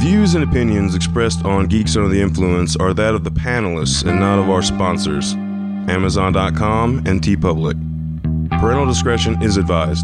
views and opinions expressed on Geeks Under the Influence are that of the panelists and not of our sponsors, Amazon.com and TeePublic. Parental discretion is advised.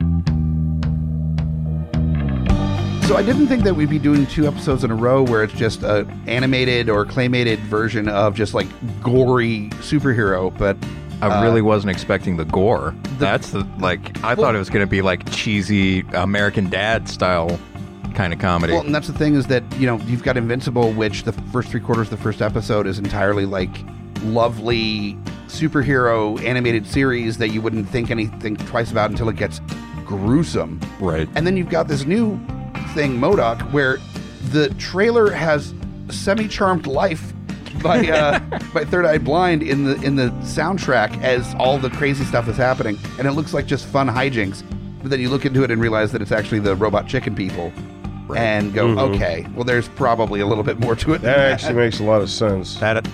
So I didn't think that we'd be doing 2 episodes in a row where it's just an animated or claymated version of just like gory superhero, but I really wasn't expecting the gore. I thought it was going to be like cheesy American Dad style kind of comedy. Well, and that's the thing is that, you know, you've got Invincible, which the first 3/4 of the first episode is entirely like lovely superhero animated series that you wouldn't think anything twice about until it gets gruesome. Right. And then you've got this new thing, MODOK, where the trailer has Semi-Charmed Life by Third Eye Blind in the soundtrack as all the crazy stuff is happening, and it looks like just fun hijinks. But then you look into it and realize that it's actually the robot chicken people, and go, okay, well, there's probably a little bit more to it. That actually makes a lot of sense. That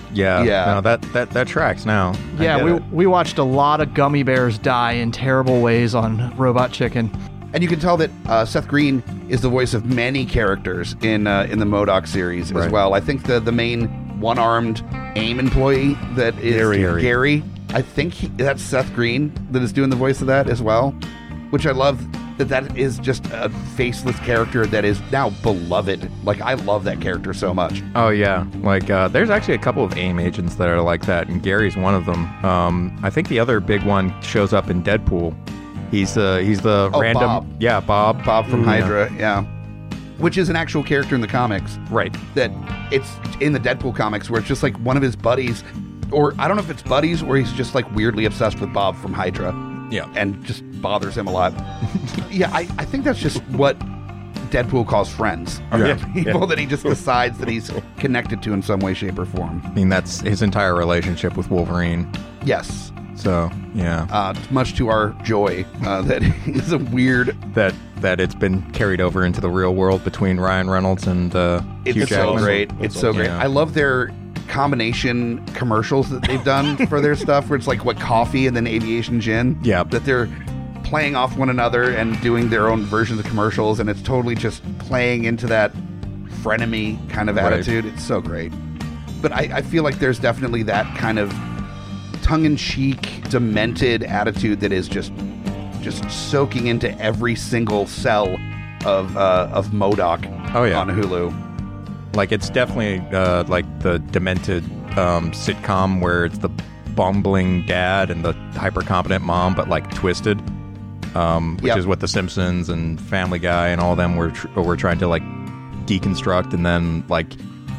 tracks now. Yeah, we watched a lot of gummy bears die in terrible ways on Robot Chicken. And you can tell that Seth Green is the voice of many characters in the MODOK series as well. I think the main one-armed AIM employee that is Gary. I think that's Seth Green that is doing the voice of that as well, which I love that is just a faceless character that is now beloved. Like, I love that character so much. Oh, yeah. Like, there's actually a couple of AIM agents that are like that, and Gary's one of them. I think the other big one shows up in Deadpool. He's the random... Bob. Yeah, Bob. Bob from Hydra, yeah. Which is an actual character in the comics. Right. That it's in the Deadpool comics where it's just like one of his buddies, or I don't know if it's buddies or he's just like weirdly obsessed with Bob from Hydra. Yeah. And just bothers him a lot. Yeah, I think that's just what Deadpool calls friends. People that he just decides that he's connected to in some way, shape, or form. I mean, that's his entire relationship with Wolverine. Yes. So, yeah. Much to our joy that he's a weird... That it's been carried over into the real world between Ryan Reynolds and Hugh Jackman. It's so great. I love their combination commercials that they've done for their stuff, where it's like coffee and then aviation gin. Yeah. That they're playing off one another and doing their own versions of commercials, and it's totally just playing into that frenemy kind of attitude. It's so great. But I feel like there's definitely that kind of tongue-in-cheek, demented attitude that is just soaking into every single cell of MODOK on Hulu. Like, it's definitely like the demented sitcom where it's the bumbling dad and the hyper-competent mom, but like twisted, which is what The Simpsons and Family Guy and all of them were trying to like deconstruct, and then like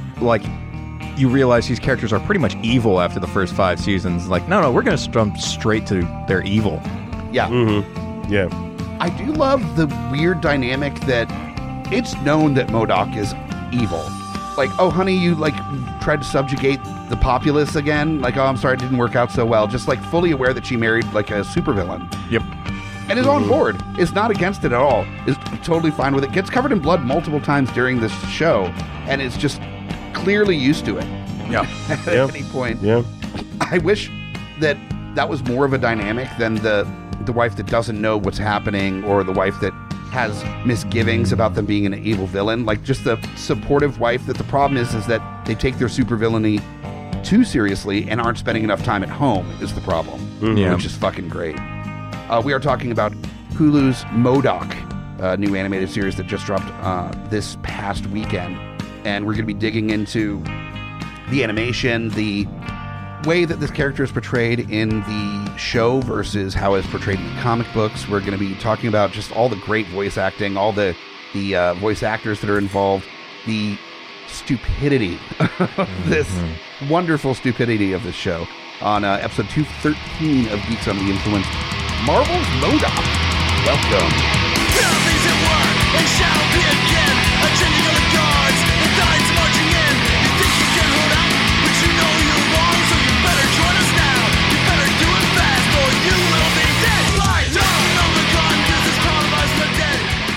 you realize these characters are pretty much evil after the first 5 seasons. Like, no, we're going to jump straight to their evil. Yeah. Mm-hmm. Yeah. I do love the weird dynamic that it's known that MODOK is evil. Like, oh, honey, you like tried to subjugate the populace again. Like, oh, I'm sorry, it didn't work out so well. Just like fully aware that she married like a supervillain. Yep. And is on board. Is not against it at all. Is totally fine with it. Gets covered in blood multiple times during this show, and is just clearly used to it. Yeah. At any point. Yeah. I wish that was more of a dynamic than the wife that doesn't know what's happening, or the wife that has misgivings about them being an evil villain. Like, just the supportive wife that the problem is that they take their supervillainy too seriously and aren't spending enough time at home is the problem. Yeah. Which is fucking great. We are talking about Hulu's MODOK, new animated series that just dropped this past weekend. And we're going to be digging into the animation, the way that this character is portrayed in the show versus how it's portrayed in the comic books. We're going to be talking about just all the great voice acting, all the voice actors that are involved, the stupidity of this wonderful stupidity of this show on episode 213 of Geeks Under the Influence, Marvel's MODOK. Welcome. Things at work, and shall be again. A changing of the guards, the tides marching in. You think you can hold out, but you know you're wrong, so you better join us now. You better do it fast, or you will be dead. Like, don't know the gun, this is compromised the dead.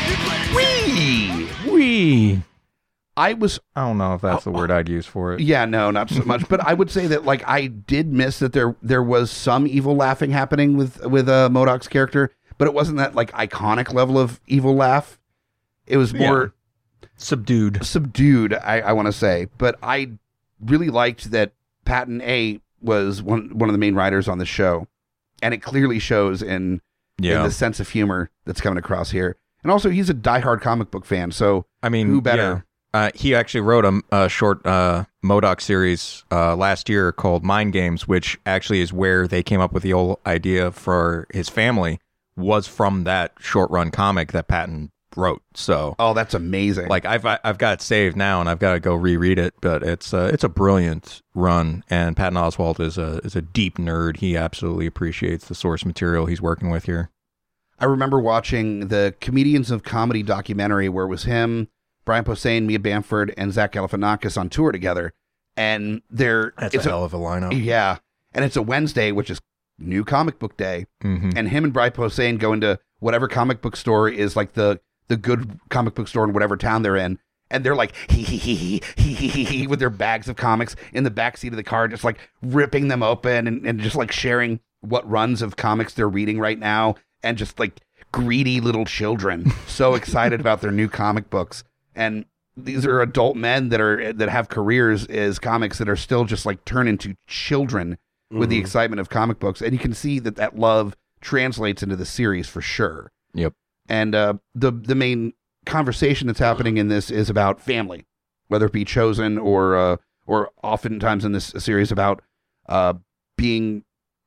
Wee. I don't know if that's the word I'd use for it. Yeah, no, not so much. But I would say that, like, I did miss that there was some evil laughing happening with MODOK's character, but it wasn't that like iconic level of evil laugh. It was more Subdued. I want to say. But I really liked that Patton A was one of the main writers on the show, and it clearly shows in the sense of humor that's coming across here. And also, he's a diehard comic book fan, so I mean, who better? Yeah. He actually wrote a short MODOK series last year called Mind Games, which actually is where they came up with the whole idea for his family, was from that short run comic that Patton wrote. So, oh, that's amazing. Like I've got it saved now, and I've got to go reread it. But it's a brilliant run, and Patton Oswalt is a deep nerd. He absolutely appreciates the source material he's working with here. I remember watching the Comedians of Comedy documentary where it was him, Brian Posehn, Mia Bamford, and Zach Galifianakis on tour together. And it's a hell of a lineup. Yeah. And it's a Wednesday, which is New Comic Book Day. Mm-hmm. And him and Brian Posehn go into whatever comic book store is like the good comic book store in whatever town they're in. And they're like, he, with their bags of comics in the backseat of the car, just like ripping them open and just like sharing what runs of comics they're reading right now. And just like greedy little children, so excited about their new comic books. And these are adult men that have careers as comics that are still just like turned into children with the excitement of comic books. And you can see that love translates into the series for sure. Yep. And the main conversation that's happening in this is about family, whether it be chosen or oftentimes in this series about being,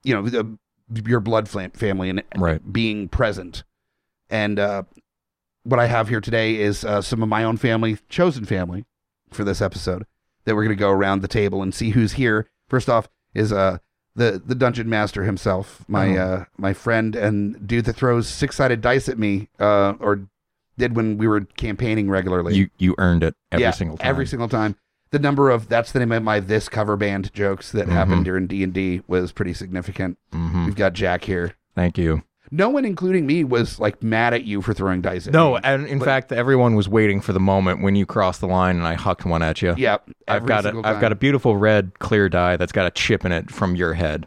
your blood family and right. being present. And what I have here today is some of my own family, chosen family, for this episode that we're going to go around the table and see who's here. First off is the Dungeon Master himself, my friend and dude that throws 6-sided dice at me, or did when we were campaigning regularly. You earned it every single time. Every single time. The number of that's the name of my this cover band jokes that happened during D&D was pretty significant. Mm-hmm. We've got Jack here. Thank you. No one, including me, was like mad at you for throwing dice at me. No, and in fact, everyone was waiting for the moment when you crossed the line and I hucked one at you. Yep. I've got a beautiful red clear die that's got a chip in it from your head.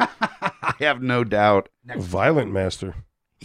I have no doubt. Violent Master.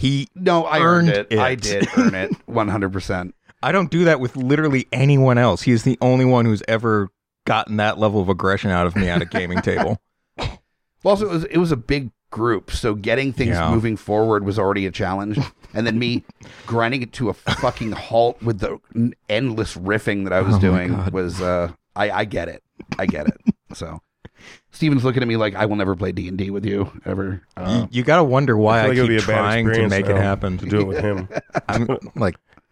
I earned it. I did earn it 100%. I don't do that with literally anyone else. He's the only one who's ever gotten that level of aggression out of me at a gaming table. Well, also, it was a big group, so getting things moving forward was already a challenge. And then me grinding it to a fucking halt with the endless riffing that I was doing was, I get it. I get it. So Steven's looking at me like, I will never play D&D with you, ever. You got to wonder why I keep a bad trying to experience make it happen. to do it with him. I'm like,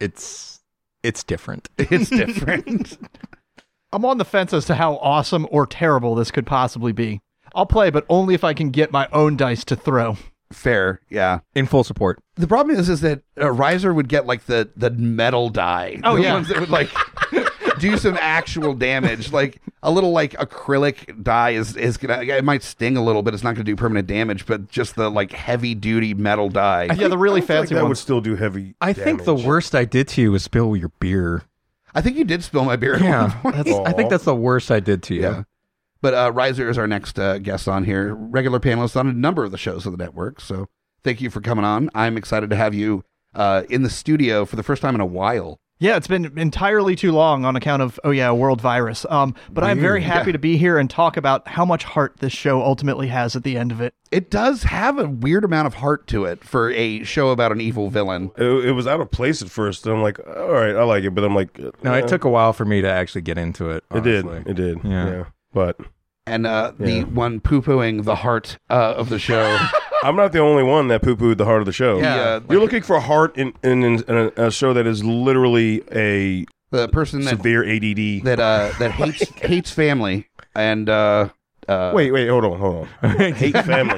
it's different. It's different. I'm on the fence as to how awesome or terrible this could possibly be. I'll play, but only if I can get my own dice to throw. Fair, yeah. In full support. The problem is that Riser would get like the metal die. Oh, the yeah. ones that would like do some actual damage. Like a little like acrylic die is gonna, it might sting a little bit. It's not gonna do permanent damage, but just the like heavy duty metal die. Yeah, the really fancy that ones. would still do heavy I think the damage. worst I did to you was spill your beer. I think you did spill my beer. At Yeah, one point. I think that's the worst I did to you. Yeah. But Riser is our next guest on here, regular panelist on a number of the shows of the network. So thank you for coming on. I'm excited to have you in the studio for the first time in a while. Yeah, it's been entirely too long on account of, world virus. But I'm very happy to be here and talk about how much heart this show ultimately has at the end of it. It does have a weird amount of heart to it for a show about an evil villain. It was out of place at first. And I'm like, all right, I like it. But I'm like, No, it took a while for me to actually get into it. Honestly. It did. Yeah. But And the one poo-pooing the heart of the show. I'm not the only one that poo-pooed the heart of the show. Yeah. You're looking for heart in a show that is literally a The person that severe ADD. that hates family and Wait, hold on. Hate family.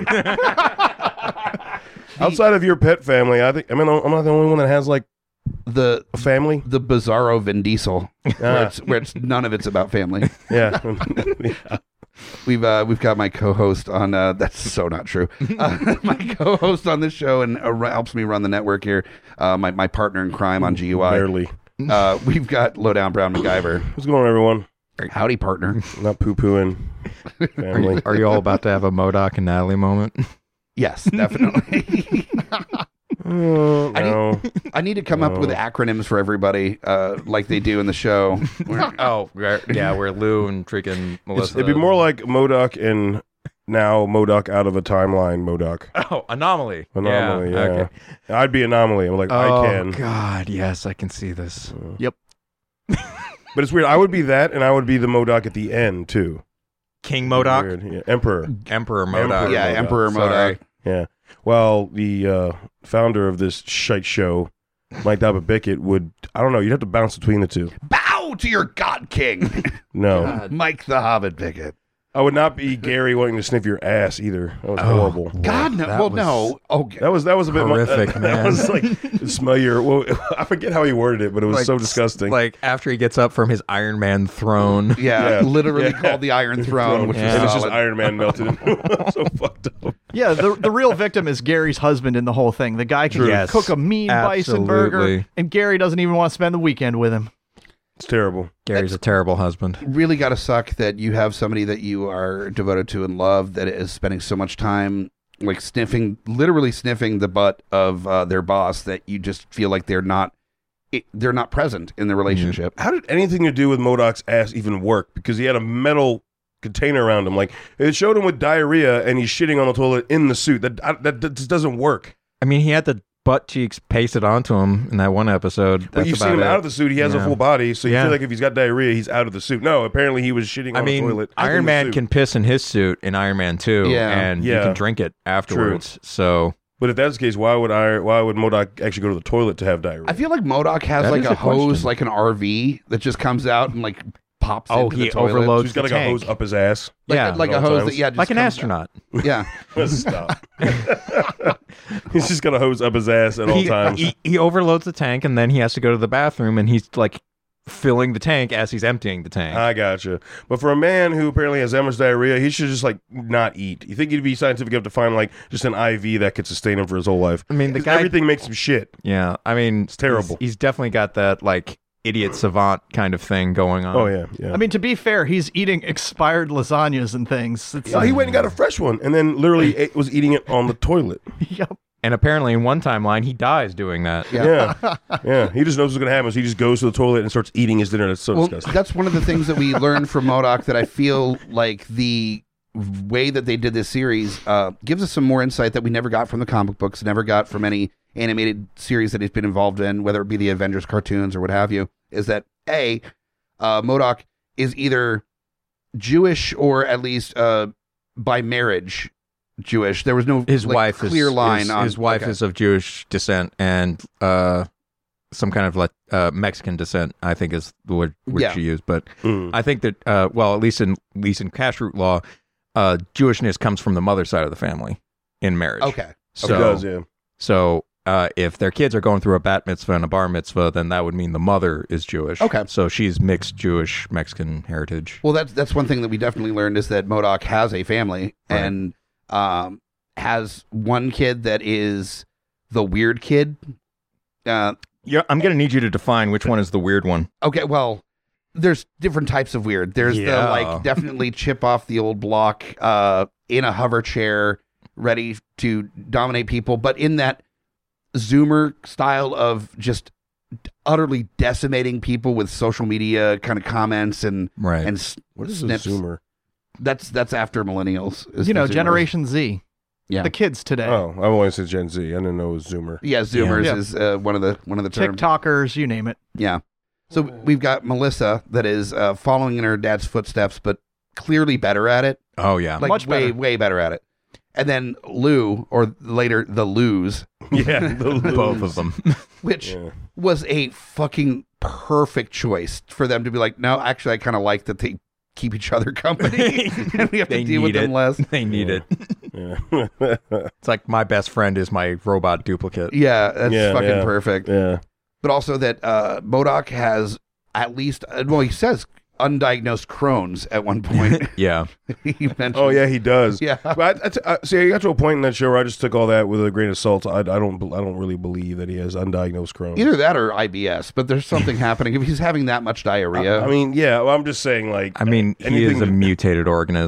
Outside of your pet family, I'm not the only one that has like the a family. the bizarro Vin Diesel, where it's none of it's about family. Yeah. We've got my co-host on. That's so not true. My co-host on this show and helps me run the network here. My partner in crime on GUI. Barely. We've got Lowdown Brown MacGyver. What's going on, everyone? Howdy, partner. Not poo-pooing family. Are you all about to have a MODOK and Natalie moment? Yes, definitely. No. I need to come up with acronyms for everybody, like they do in the show. Where Lou and freaking Melissa. It'd be more like MODOK and now MODOK out of a timeline MODOK. Oh, Anomaly. Anomaly, yeah. Okay. I'd be Anomaly. I'm like, I can. Oh, God, yes, I can see this. Yep. But it's weird. I would be that, and I would be the MODOK at the end, too. King MODOK? Weird. Yeah. Emperor. Emperor MODOK. Yeah, Emperor MODOK. Yeah. Well, the founder of this shite show, Mike Bickett, would, I don't know, you'd have to bounce between the two. Bow to your God King, No. Mike the Hobbit Bickett. I would not be Gary wanting to sniff your ass either. That was horrible. God, no. That Well, was no. Oh, That was a bit horrific, that man. was like smell your. Well, I forget how he worded it, but it was so disgusting. Like after he gets up from his Iron Man throne. yeah, Yeah. literally Yeah. called the Iron Throne, which Yeah. and was it's just solid. Iron Man melted. So fucked up. Yeah, the real victim is Gary's husband in the whole thing. The guy can Yes, cook a mean bison burger, absolutely. and Gary doesn't even want to spend the weekend with him. It's terrible. Gary's a terrible husband. Really got to suck that you have somebody that you are devoted to and love that is spending so much time like literally sniffing the butt of their boss, that you just feel like they're not present in the relationship. How did anything to do with MODOK's ass even work? Because he had a metal container around him. Like it showed him with diarrhea, and he's shitting on the toilet in the suit. That just doesn't work. I mean, he had the butt cheeks pasted onto him in that one episode. But That's you've seen about him it. out of the suit. He has a Yeah. full body, so you Yeah. feel like if he's got diarrhea, he's out of the suit. No, apparently he was shitting on the toilet. Iron in the Man suit. can piss in his suit in Iron Man 2, Yeah. and you Yeah. can drink it afterwards. So But if that's the case, why would MODOK actually go to the toilet to have diarrhea? I feel like MODOK has That like is a a question. hose, like an RV that just comes out and like pops Oh, into he the toilet. overloads So he's got the like a tank. hose up his ass. yeah, like a at all hose times. that just like an comes astronaut. out. Yeah. Stop. He's just got a hose up his ass at all times. He overloads the tank, and then he has to go to the bathroom, and he's like filling the tank as he's emptying the tank. I gotcha. But for a man who apparently has that much diarrhea, he should just like not eat. You think he'd be scientific enough to find like just an IV that could sustain him for his whole life? I mean, the 'Cause guy. everything makes him shit. Yeah, I mean, it's terrible. He's definitely got that like idiot savant kind of thing going on. Oh yeah. I mean, to be fair, he's eating expired lasagnas and things. It's he went and got a fresh one, and then literally was eating it on the toilet. Yep. And apparently, in one timeline, he dies doing that. Yeah. Yeah. He just knows what's gonna happen, so he just goes to the toilet and starts eating his dinner. That's so Well, disgusting. that's one of the things that we learned from MODOK that I feel like the way that they did this series gives us some more insight that we never got from the comic books, never got from any animated series that he's been involved in, whether it be the Avengers cartoons or what have you, is that MODOK is either Jewish or at least by marriage Jewish. There was no His like, wife clear is line on his wife okay. is of Jewish descent and some kind of Mexican descent. I think is the word Yeah. she used. But Mm. I think that well, at least in kashrut law, Jewishness comes from the mother's side of the family in marriage. Okay. So It does, yeah. so if their kids are going through a bat mitzvah and a bar mitzvah, then that would mean the mother is Jewish. Okay. So she's mixed Jewish Mexican heritage. Well, that's one thing that we definitely learned is that MODOK has a family Right. and has one kid that is the weird kid. Yeah, I'm gonna need you to define which one is the weird one. Okay, well, there's different types of weird. There's the Yeah. like definitely chip off the old block in a hover chair, ready to dominate people, but in that Zoomer style of just utterly decimating people with social media kind of comments and Right. and What is snips. a Zoomer? That's after millennials. is You know, the Zoomers. Generation Z. Yeah. The kids today. Oh, I always said Gen Z. I didn't know it was Zoomer. Yeah, Zoomers Yeah. is one of the terms. TikTokers, you name it. Yeah. So we've got Melissa that is following in her dad's footsteps, but clearly better at it. Oh yeah. Like Much better. way better at it. And then Lou, or later the Lou's, Yeah, Both of them. which Yeah. was a fucking perfect choice for them to be like, no, actually, I kind of like that they keep each other company and we have to They deal with need them it. less. They need it. Yeah. It's like my best friend is my robot duplicate. Yeah, that's Yeah, fucking yeah. perfect. Yeah. But also that MODOK has at least, well, he says undiagnosed Crohn's at one point. Yeah. He mentioned. Oh yeah, he does. Yeah. But see, I got to a point in that show where I just took all that with a grain of salt. I don't really believe that he has undiagnosed Crohn's. Either that or IBS, but there's something happening. If he's having that much diarrhea, I mean, yeah. Well, I'm just saying, like, I mean, he is anything a that- mutated organism.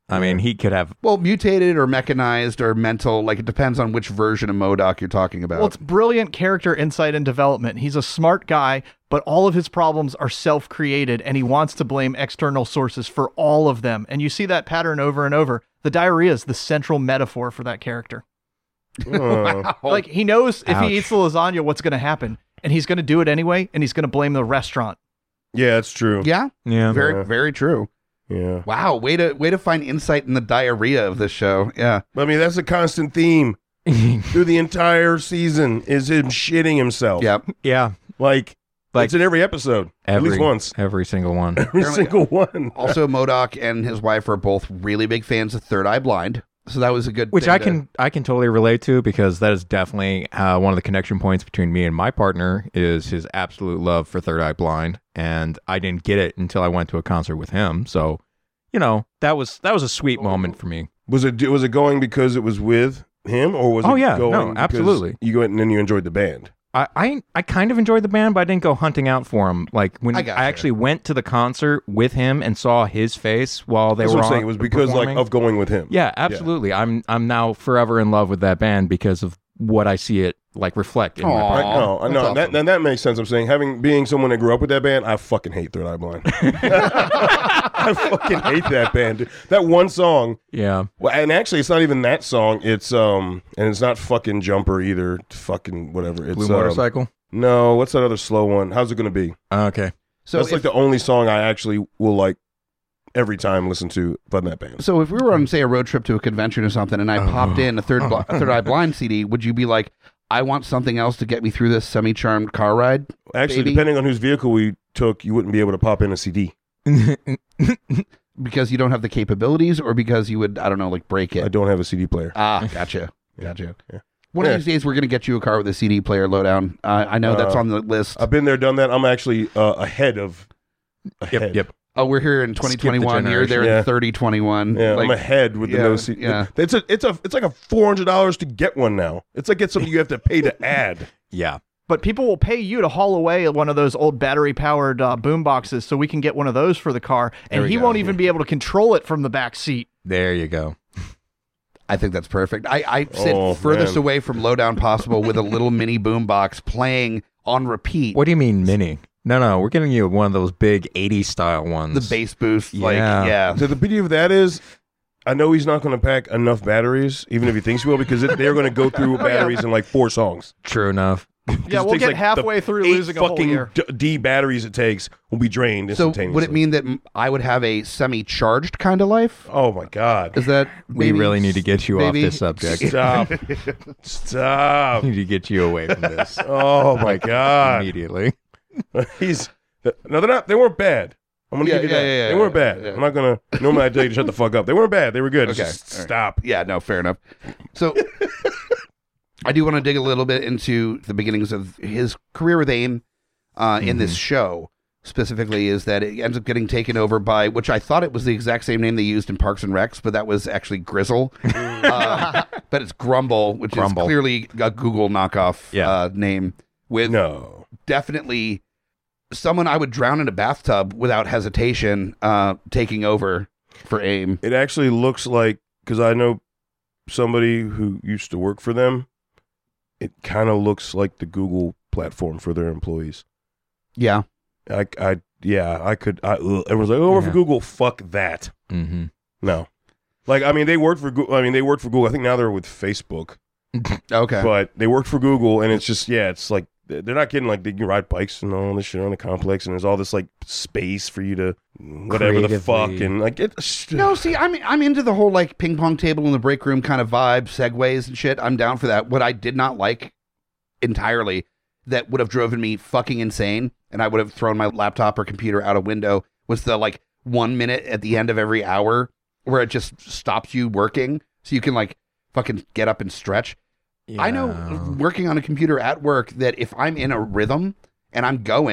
I mean, he could have. Well, mutated or mechanized or mental, like it depends on which version of MODOK you're talking about. Well, it's brilliant character insight and development. He's a smart guy, but all of his problems are self-created, and he wants to blame external sources for all of them. And you see that pattern over and over. The diarrhea is the central metaphor for that character. Oh. Like, he knows if Ouch. he eats the lasagna, what's going to happen, and he's going to do it anyway, and he's going to blame the restaurant. Yeah, that's true. Yeah, Yeah. very, very true. Yeah. Wow, way to find insight in the diarrhea of this show. Yeah. I mean, that's a constant theme through the entire season is him shitting himself. Yep. Yeah. Like Like it's in every episode. At least once. Every single one. Every single one. Also, MODOK and his wife are both really big fans of Third Eye Blind. So that was a good Which thing I can totally relate to, because that is definitely one of the connection points between me and my partner is his absolute love for Third Eye Blind, and I didn't get it until I went to a concert with him. So, you know, that was a sweet moment for me. Was it going because it was with him, or was Oh, it yeah. going No, because absolutely. you went and then you enjoyed the band? I kind of enjoyed the band, but I didn't go hunting out for him. Like when I I gotcha. actually went to the concert with him and saw his face while they That's were what I'm on, saying. It was because like performing. of going with him. Yeah, absolutely. I'm now forever in love with that band because of what I see it like reflect in my Aw. partner. I know. That's awesome. That makes sense. I'm saying being someone that grew up with that band, I fucking hate Third Eye Blind. I fucking hate that band. Dude. That one song. Yeah. Well, and actually, it's not even that song. It's and it's not fucking Jumper either. Fucking whatever. It's Blue Motorcycle. No, what's that other slow one? How's it gonna be? Okay. So That's like the only song I actually will like every time listen to by that band. So if we were on, say, a road trip to a convention or something, and I popped in a Third Eye Blind CD, would you be like, I want something else to get me through this semi-charmed car ride? Actually, baby? depending on whose vehicle we took, you wouldn't be able to pop in a CD. Because you don't have the capabilities, or because you would, I don't know, like break I it? don't have a CD player. Ah, gotcha. Gotcha. Yeah. One of these days, we're going to get you a car with a CD player lowdown. I know that's on the list. I've been there, done that. I'm actually ahead. Yep. Oh, we're here in 2021. You're there Yeah. in 3021. Yeah, Like, I'm ahead with the yeah, no CD. yeah. It's like a $400 to get one now. It's like it's something you have to pay to add. Yeah. But people will pay you to haul away one of those old battery-powered boom boxes so we can get one of those for the car, and we he go. won't even be able to control it from the back seat. There you go. I think that's perfect. I sit Oh, furthest man. away from lowdown possible with a little mini boombox playing on repeat. What do you mean mini? No, we're getting you one of those big 80s style ones. The bass boost, like, Yeah. yeah. So the beauty of that is, I know he's not going to pack enough batteries, even if he thinks he will, because they're going to go through batteries in like 4 songs. True enough. Yeah, It we'll takes, get like, halfway the through 8 losing a whole fucking year. D batteries it takes will be drained So instantaneously. would it mean that I would have a semi-charged kind of life? Oh my God! Is that We maybe- really need to get you maybe? off this subject. Stop! Stop! We need to get you away from this Oh my God! immediately. He's no, they're not. They weren't bad. I'm gonna Yeah, give you yeah, that. yeah, they weren't yeah, bad. yeah. I'm not gonna. Normally I tell you to shut the fuck up. They weren't bad. They were good. It's Okay, just all right. stop. Yeah, no, fair enough. So I do want to dig a little bit into the beginnings of his career with AIM in this show. Specifically, is that it ends up getting taken over by, which I thought it was the exact same name they used in Parks and Recs, but that was actually Grizzle. But it's Grumble, which Grumble. is clearly a Google knockoff Yeah. name with No. definitely someone I would drown in a bathtub without hesitation taking over for AIM. It actually looks like, because I know somebody who used to work for them. It kind of looks like the Google platform for their employees. Yeah. I could. Everyone's like, oh, we're for Yeah. Google. Fuck that. Mm-hmm. No. Like, I mean, they worked for Google. I think now they're with Facebook. Okay. But they worked for Google, and it's just, it's like, they're not getting, like, they can ride bikes and all this shit on the complex, and there's all this, like, space for you to whatever the fuck, Creatively. and, like, it's... No, see, I'm into the whole like ping pong table in the break room kind of vibe, segues and shit. I'm down for that. What I did not like entirely, that would have driven me fucking insane, and I would have thrown my laptop or computer out a window, was the like 1 minute at the end of every hour where it just stops you working, so you can like fucking get up and stretch. I know working on a computer at work that if I'm in a rhythm and I'm going,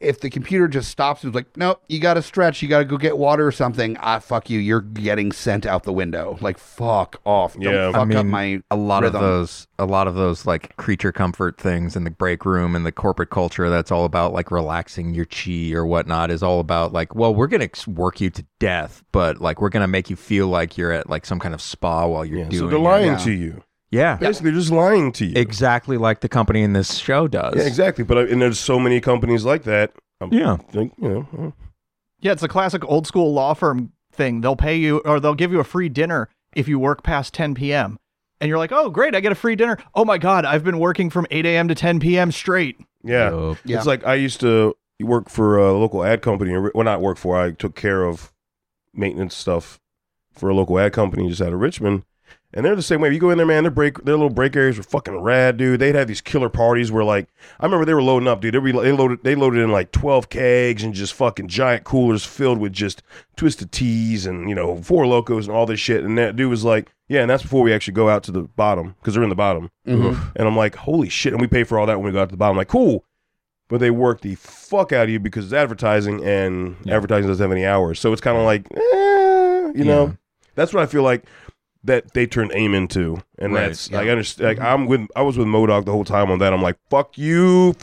if the computer just stops and is like, nope, you got to stretch, you got to go get water or something, fuck you, you're getting sent out the window. Like, fuck off. Yeah. Don't fuck up my a lot rhythm. of those like creature comfort things in the break room and the corporate culture that's all about like relaxing your chi or whatnot is all about like, well, we're gonna work you to death, but like we're gonna make you feel like you're at like some kind of spa while you're doing So they're it. lying to you. Yeah, Basically, they're just lying to you. exactly like the company in this show does. Yeah, exactly. But and there's so many companies like that. Yeah. Think, Yeah, it's a classic old school law firm thing. They'll pay you or they'll give you a free dinner if you work past 10 p.m. And you're like, oh, great, I get a free dinner. Oh, my God, I've been working from 8 a.m. to 10 p.m. straight. yeah. Yeah. It's like I used to work for a local ad company. Well, not work for. I took care of maintenance stuff for a local ad company just out of Richmond. And they're the same way. You go in there, man, their little break areas were fucking rad, dude. They'd have these killer parties where, like, I remember they were loading up, dude. They loaded in like 12 kegs and just fucking giant coolers filled with just Twisted Teas and, Four Locos and all this shit. And that dude was like, yeah, and that's before we actually go out to the bottom because they're in the bottom. Mm-hmm. And I'm like, holy shit. And we pay for all that when we go out to the bottom. I'm like, cool. But they work the fuck out of you because it's advertising and advertising doesn't have any hours. So it's kind of like, know, that's what I feel like that they turned AIM into. And Right. that's, like, I understand. Like, I was with MODOK the whole time on that. I'm like, fuck you.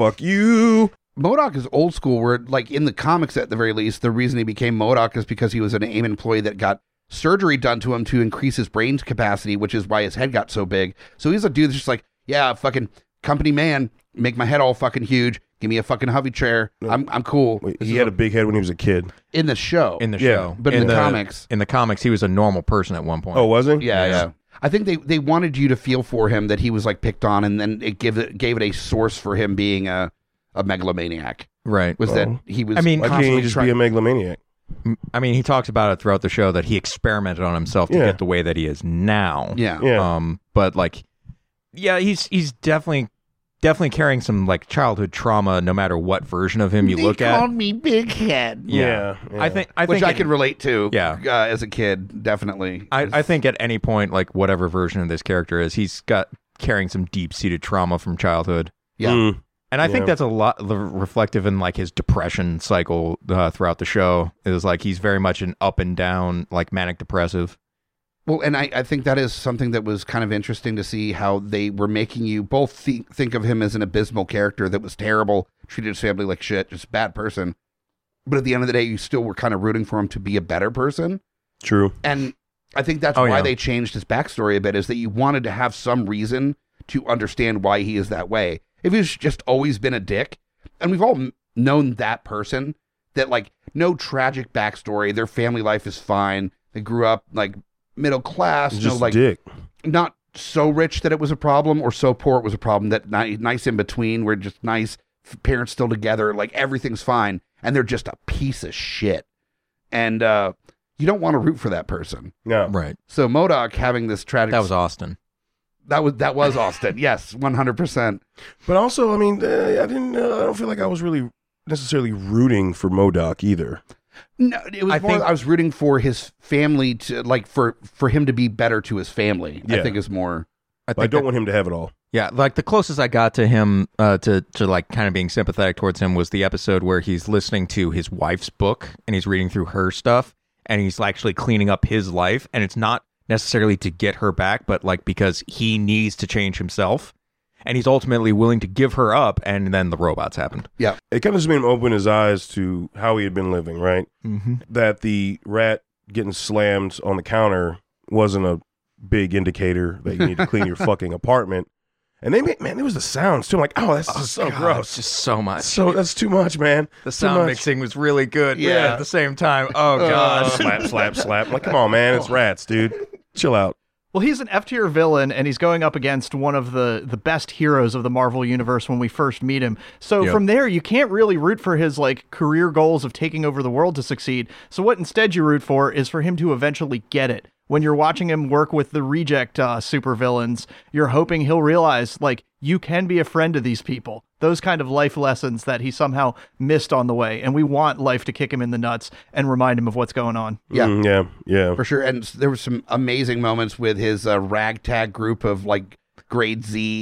MODOK is old school where, like, in the comics at the very least, the reason he became MODOK is because he was an AIM employee that got surgery done to him to increase his brain capacity, which is why his head got so big. So he's a dude that's just like, yeah, fucking company man, make my head all fucking huge. Give me a fucking hovey chair. I'm cool. Wait, he had a big head when he was a kid. In the show. In the Yeah. show. But in the comics. In the comics, he was a normal person at one point. Oh, was he? Yeah. I think they wanted you to feel for him that he was like picked on, and then it gave it a source for him being a megalomaniac. Right. Was that he was? I mean, Why can't he just be a megalomaniac? I mean, he talks about it throughout the show that he experimented on himself to Yeah. get the way that he is now. Yeah. Yeah. But like, yeah, he's definitely carrying some like childhood trauma, no matter what version of him you look at. called me Big Head. Yeah. Yeah. I think Which I it- can relate to. Yeah. As a kid, definitely. I think at any point, like whatever version of this character is, he's got carrying some deep seated trauma from childhood. Yeah. Mm. And I Yeah. think that's a lot reflective in like his depression cycle throughout the show. Is like he's very much an up and down, like manic depressive. Well, and I think that is something that was kind of interesting to see how they were making you both think of him as an abysmal character that was terrible, treated his family like shit, just a bad person. But at the end of the day, you still were kind of rooting for him to be a better person. True. And I think that's why they changed his backstory a bit, is that you wanted to have some reason to understand why he is that way. If he's just always been a dick, and we've all known that person, that like no tragic backstory, their family life is fine, they grew up like middle class, He's no, just like a dick. not so rich that it was a problem or so poor it was a problem, that nice in between, where just nice parents still together, like everything's fine, and they're just a piece of shit. And you don't want to root for that person. No. Right. So MODOK having this tragic... That was Austin. That was Austin. Yes, 100%. But also, I mean, I don't feel like I was really necessarily rooting for MODOK either. No, it was I was rooting for his family to, like, for him to be better to his family. I Yeah. think is more... I don't want him to have it all. Yeah, like the closest I got to him to like kind of being sympathetic towards him was the episode where he's listening to his wife's book and he's reading through her stuff and he's actually cleaning up his life, and it's not necessarily to get her back, but like because he needs to change himself, and he's ultimately willing to give her up, and then the robots happened. Yeah. It kind of just made him open his eyes to how he had been living, right? Mm-hmm. That the rat getting slammed on the counter wasn't a big indicator that you need to clean your fucking apartment. And they made, man, there was the sounds too. I'm like, oh, that's just so gross. Just so much. So that's too much, man. The Too sound much. mixing was really good. Yeah. but at the same time, oh god. Slap, slap, slap. I'm like, come on, man. It's rats, dude. Chill out. Well, he's an F-tier villain, and he's going up against one of the best heroes of the Marvel Universe when we first meet him. So Yep. from there, you can't really root for his like career goals of taking over the world to succeed. So what instead you root for is for him to eventually get it. When you're watching him work with the reject supervillains, you're hoping he'll realize, like, you can be a friend to these people. Those kind of life lessons that he somehow missed on the way. And we want life to kick him in the nuts and remind him of what's going on. Yeah. Yeah. For sure. And there were some amazing moments with his ragtag group of like grade Z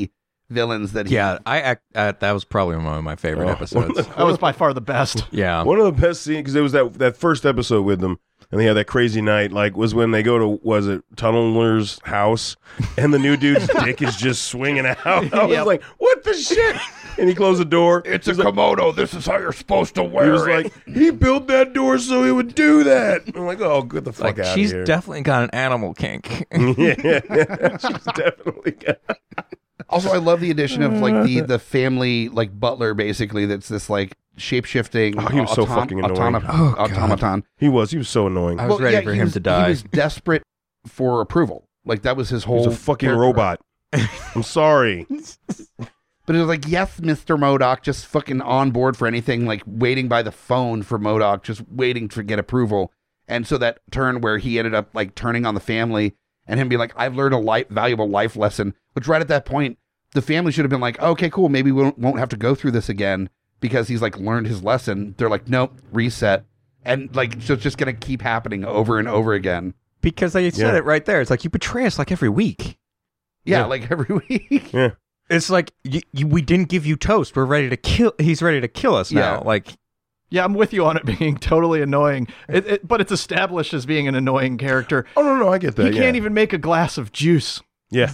villains that he... Yeah, that was probably one of my favorite episodes. That was by far the best. Yeah. One of the best scenes, because it was that first episode with them, and they had that crazy night, like, was when they go to, was it Tunneler's house, and the new dude's dick is just swinging out. I was like, what the shit? And he closed the door. It's a Komodo. This is how you're supposed to wear He was like, he built that door so he would do that. I'm like, oh, get the fuck Like, out of she's here. definitely got an animal kink. yeah, she's definitely got... Also, I love the addition of like the family like butler, basically. That's this like shape-shifting. Oh, he was so fucking annoying. Automaton. He was so annoying. I was ready for him to die. He was desperate for approval. Like that was his whole. He's a fucking character. robot. I'm sorry. But it was like, yes, Mr. MODOK, just fucking on board for anything, like waiting by the phone for MODOK, just waiting to get approval. And so that turn where he ended up like turning on the family and him being like, I've learned a valuable life lesson, which right at that point, the family should have been like, okay, cool. Maybe we won't have to go through this again because he's like learned his lesson. They're like, nope, reset. And like, so it's just going to keep happening over and over again. Because they said it right there. It's like, you betray us like every week. Yeah. Like every week. Yeah. It's like, we didn't give you toast. We're ready to kill. He's ready to kill us now. Yeah. Like, Yeah, I'm with you on it being totally annoying. But it's established as being an annoying character. Oh, no, I get that. He can't even make a glass of juice. Yeah.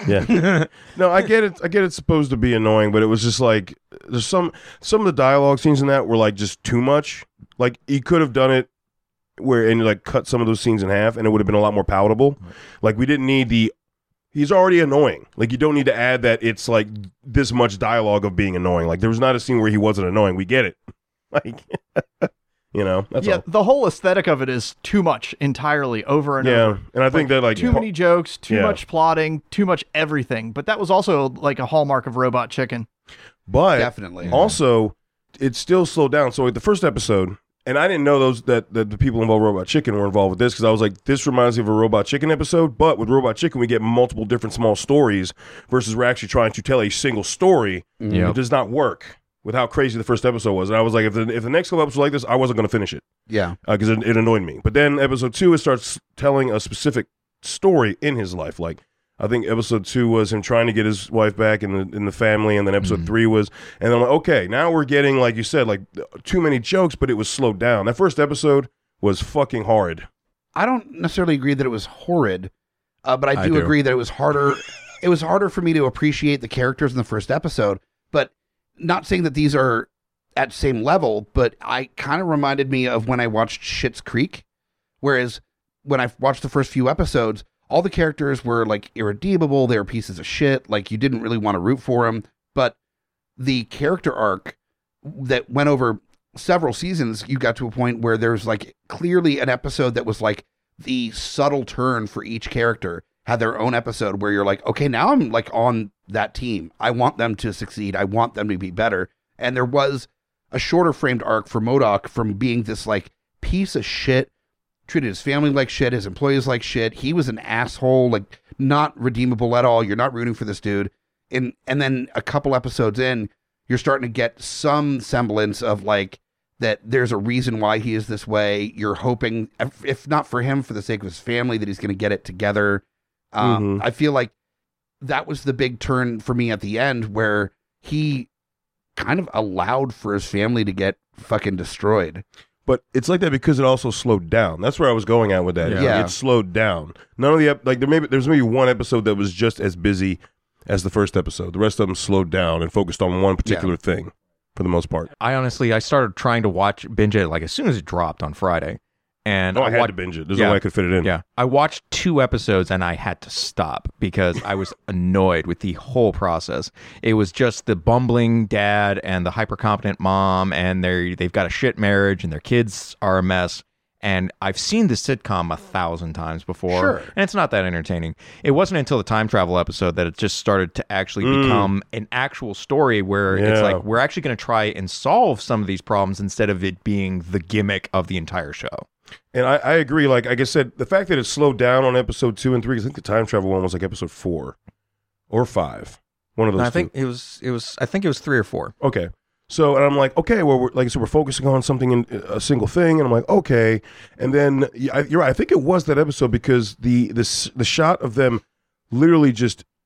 No, I get it. It's supposed to be annoying, but it was just like, there's some of the dialogue scenes in that were like just too much. Like, he could have done it and like cut some of those scenes in half and it would have been a lot more palatable. Like, we didn't need he's already annoying. Like, you don't need to add that it's like this much dialogue of being annoying. Like, there was not a scene where he wasn't annoying. We get it. Like, that's all. The whole aesthetic of it is too much entirely over and over. And I think that like too many jokes, too Yeah. much plotting, too much everything. But that was also like a hallmark of Robot Chicken. but Definitely. also it still slowed down. So like the first episode, and I didn't know that the people involved with Robot Chicken were involved with this because I was like, this reminds me of a Robot Chicken episode. But with Robot Chicken, we get multiple different small stories versus we're actually trying to tell a single story. Yep. It does not work with how crazy the first episode was. And I was like, if the next couple episodes were like this, I wasn't going to finish it Yeah. because it annoyed me. But then episode 2, it starts telling a specific story in his life. Like, I think episode 2 was him trying to get his wife back in the family, and then episode 3 was, and then I'm like, okay, now we're getting, like you said, like too many jokes, but it was slowed down. That first episode was fucking horrid. I don't necessarily agree that it was horrid, but I do do. agree that it was harder. It was harder for me to appreciate the characters in the first episode, but not saying that these are at same level, but I kind of reminded me of when I watched Schitt's Creek, whereas when I watched the first few episodes, all the characters were like irredeemable. They were pieces of shit. Like, you didn't really want to root for them, but the character arc that went over several seasons, you got to a point where there's like clearly an episode that was like the subtle turn for each character had their own episode where you're like, okay, now I'm like on that team. I want them to succeed. I want them to be better. And there was a shorter framed arc for MODOK from being this like piece of shit, treated his family like shit, his employees like shit. He was an asshole, like not redeemable at all. You're not rooting for this dude. And then a couple episodes in, you're starting to get some semblance of like that there's a reason why he is this way. You're hoping, if not for him, for the sake of his family, that he's going to get it together. I feel like that was the big turn for me at the end where he kind of allowed for his family to get fucking destroyed. But it's like that because it also slowed down. That's where I was going at with that. Yeah. It slowed down. None of the there's maybe one episode that was just as busy as the first episode. The rest of them slowed down and focused on one particular thing for the most part. I started trying to binge it like as soon as it dropped on Friday. And I had to binge it. There's no way I could fit it in. Yeah. I watched 2 episodes and I had to stop because I was annoyed with the whole process. It was just the bumbling dad and the hyper-competent mom, and they've got a shit marriage and their kids are a mess. And I've seen this sitcom 1,000 times before. Sure. And it's not that entertaining. It wasn't until the time travel episode that it just started to actually become an actual story where it's like, we're actually going to try and solve some of these problems instead of it being the gimmick of the entire show. And I agree. Like I said, the fact that it slowed down on episode 2 and 3, 'cause I think the time travel one was like episode 4 or 5. One of those. I think it was. I think it was 3 or 4. Okay. So, and I'm like, okay, well, we're focusing on something in a single thing, and I'm like, okay. And then you're right. I think it was that episode because the shot of them literally just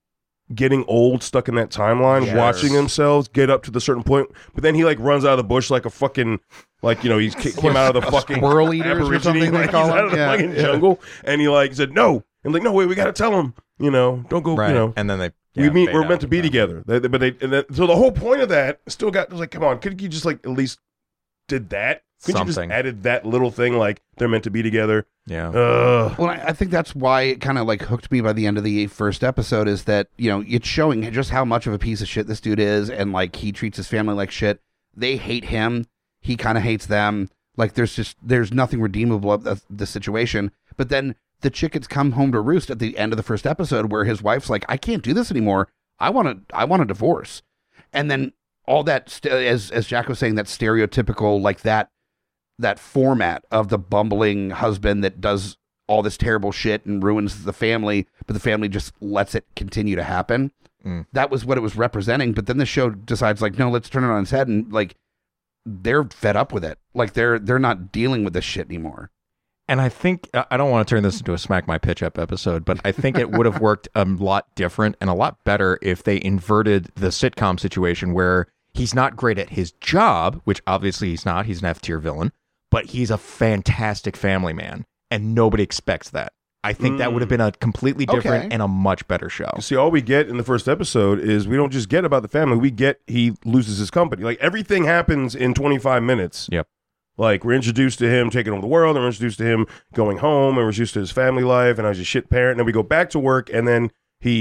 getting old, stuck in that timeline, Yes. watching themselves get up to the certain point, but then he like runs out of the bush like a fucking like he came out of the fucking squirrel eaters or Aborigine, something they like, call he's out of the them. fucking jungle, and he like said no, and like no wait, we gotta tell him, don't go, Right. And then they we're meant to be together. So the whole point of that still got was like, come on, could you just like at least did that? Couldn't you just Something. added that little thing like they're meant to be together? Yeah. Well, I think that's why it kind of like hooked me by the end of the first episode is that, it's showing just how much of a piece of shit this dude is. And like he treats his family like shit. They hate him. He kind of hates them. Like there's nothing redeemable of the situation. But then the chickens come home to roost at the end of the first episode where his wife's like, I can't do this anymore. I want a divorce. And then all that, as Jack was saying, that stereotypical, like that format of the bumbling husband that does all this terrible shit and ruins the family, but the family just lets it continue to happen. That was what it was representing. But then the show decides like, no, let's turn it on its head. And like, they're fed up with it. Like they're not dealing with this shit anymore. And I think, I don't want to turn this into a Smack My Pitch Up episode, but I think it would have worked a lot different and a lot better if they inverted the sitcom situation where he's not great at his job, which obviously he's not. He's an F-tier villain, but he's a fantastic family man, and nobody expects that. I think that would have been a completely different and a much better show. See, all we get in the first episode is we don't just get about the family. We get he loses his company. Like everything happens in 25 minutes. Yep. Like we're introduced to him taking over the world, and we're introduced to him going home, and we're introduced to his family life, and I was a shit parent. And then we go back to work, and then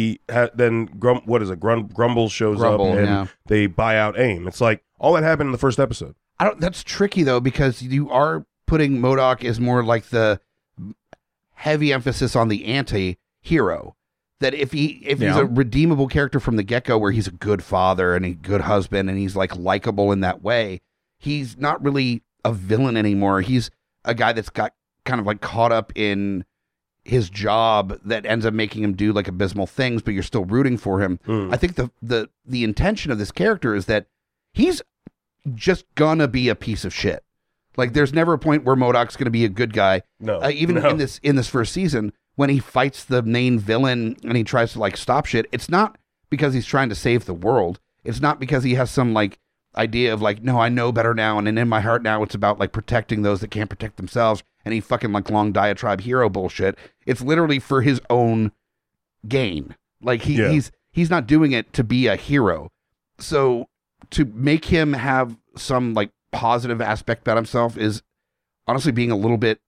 Grumble shows up, and they buy out AIM. It's like all that happened in the first episode. That's tricky though, because you are putting MODOK as more like the heavy emphasis on the anti-hero. That if he's a redeemable character from the get-go, where he's a good father and a good husband, and he's like likable in that way, he's not really a villain anymore. He's a guy that's got kind of like caught up in his job that ends up making him do like abysmal things, but you're still rooting for him. I think the intention of this character is that he's just gonna be a piece of shit. Like there's never a point where MODOK's gonna be a good guy. In this first season, when he fights the main villain and he tries to like stop shit, it's not because he's trying to save the world. It's not because he has some like idea of like, no, I know better now, and in my heart now it's about like protecting those that can't protect themselves, and he fucking like long diatribe hero bullshit. It's literally for his own gain. Like he's not doing it to be a hero. So to make him have some like positive aspect about himself is honestly being a little bit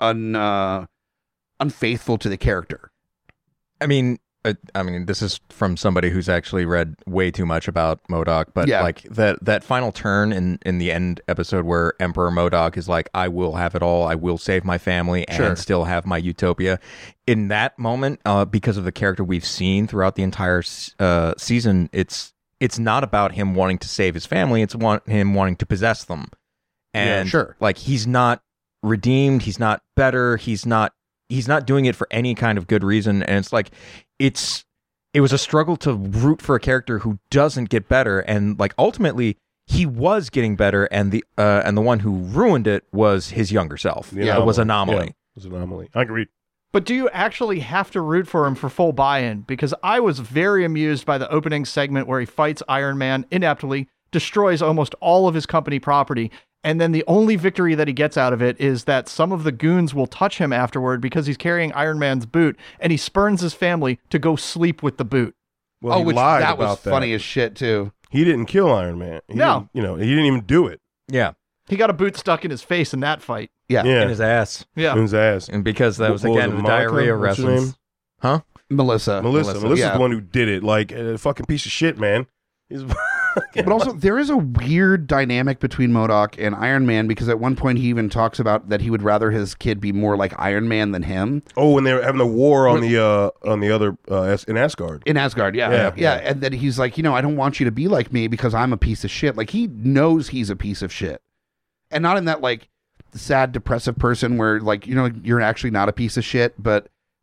unfaithful to the character. I mean, this is from somebody who's actually read way too much about MODOK, but like that final turn in the end episode where Emperor MODOK is like, I will have it all, I will save my family and still have my utopia. In that moment, because of the character we've seen throughout the entire season, it's not about him wanting to save his family, it's him wanting to possess them. And like he's not redeemed, he's not better, he's not doing it for any kind of good reason. And it's like it was a struggle to root for a character who doesn't get better, and like ultimately he was getting better, and the one who ruined it was his younger self. It was Anomaly. It was Anomaly. I agree. But do you actually have to root for him for full buy-in? Because I was very amused by the opening segment where he fights Iron Man ineptly, destroys almost all of his company property, and then the only victory that he gets out of it is that some of the goons will touch him afterward because he's carrying Iron Man's boot, and he spurns his family to go sleep with the boot. Well, he lied that about was funny as shit too. He didn't kill Iron Man. He didn't even do it. Yeah. He got a boot stuck in his face in that fight. Yeah. In his ass. Yeah. In his ass. And because that was, again, the Monica? diarrhea What's her name? reference. Huh? Melissa. Melissa's the one who did it. Like, a fucking piece of shit, man. But also, there is a weird dynamic between MODOK and Iron Man, because at one point he even talks about that he would rather his kid be more like Iron Man than him. Oh, when they were having the war on the other in Asgard. In Asgard, yeah. And then he's like, I don't want you to be like me because I'm a piece of shit. Like, he knows he's a piece of shit. And not in that, like, sad, depressive person where, like, you're actually not a piece of shit, but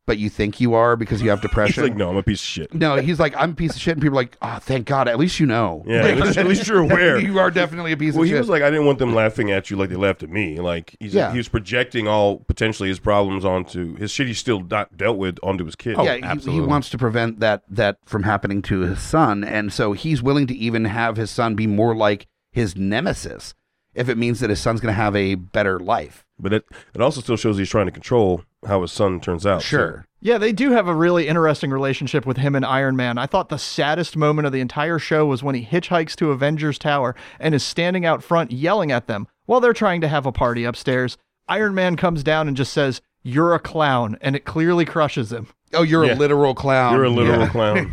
but you think you are because you have He's depression. like, no, I'm a piece of shit. No, he's like, I'm a piece of shit, and people are like, oh, thank God, at least you know. Yeah, at least you're aware. You are definitely a piece Well, of he shit. was like, I didn't want them laughing at you like they laughed at me. Like he was projecting all potentially his problems onto his shit he still not dealt with onto his kid. He wants to prevent that from happening to his son, and so he's willing to even have his son be more like his nemesis if it means that his son's going to have a better life. But it also still shows he's trying to control how his son turns out. Sure. Yeah, they do have a really interesting relationship with him and Iron Man. I thought the saddest moment of the entire show was when he hitchhikes to Avengers Tower and is standing out front yelling at them while they're trying to have a party upstairs. Iron Man comes down and just says, "You're a clown," and it clearly crushes him. Oh, you're a literal clown. You're a literal clown.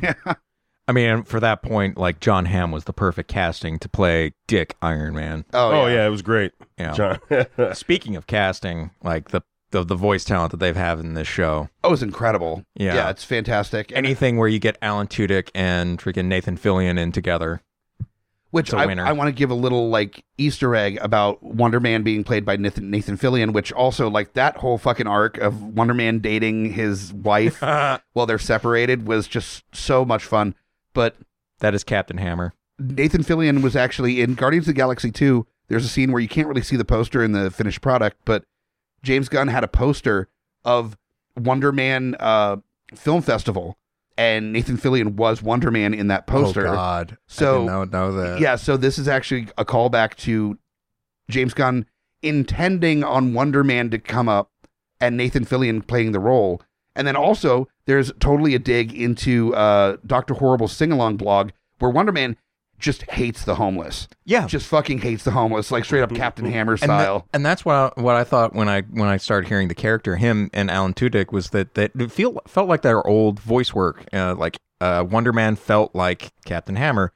I mean, for that point, like John Hamm was the perfect casting to play Dick Iron Man. Oh yeah, it was great. Yeah. John. Speaking of casting, like the voice talent that they've had in this show. Oh, it's incredible. Yeah. Yeah, it's fantastic. And Anything where you get Alan Tudyk and freaking Nathan Fillion in together. which it's a winner. I want to give a little like Easter egg about Wonder Man being played by Nathan Fillion, which also like that whole fucking arc of Wonder Man dating his wife while they're separated was just so much fun. But That is Captain Hammer. Nathan Fillion was actually in Guardians of the Galaxy 2. There's a scene where you can't really see the poster in the finished product, but James Gunn had a poster of Wonder Man Film Festival, and Nathan Fillion was Wonder Man in that poster. Oh, God. So, I did not know that. Yeah, so this is actually a callback to James Gunn intending on Wonder Man to come up and Nathan Fillion playing the role. And then also, there's totally a dig into Dr. Horrible's sing-along blog where Wonder Man just hates the homeless. Yeah. Just fucking hates the homeless, like straight up Captain Hammer And, style. and that's what I thought when I started hearing the character, him and Alan Tudyk, was that it felt like their old voice work. Like Wonder Man felt like Captain Hammer.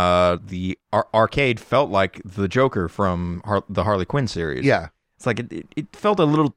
The Arcade felt like the Joker from the Harley Quinn series. Yeah. It's like it felt a little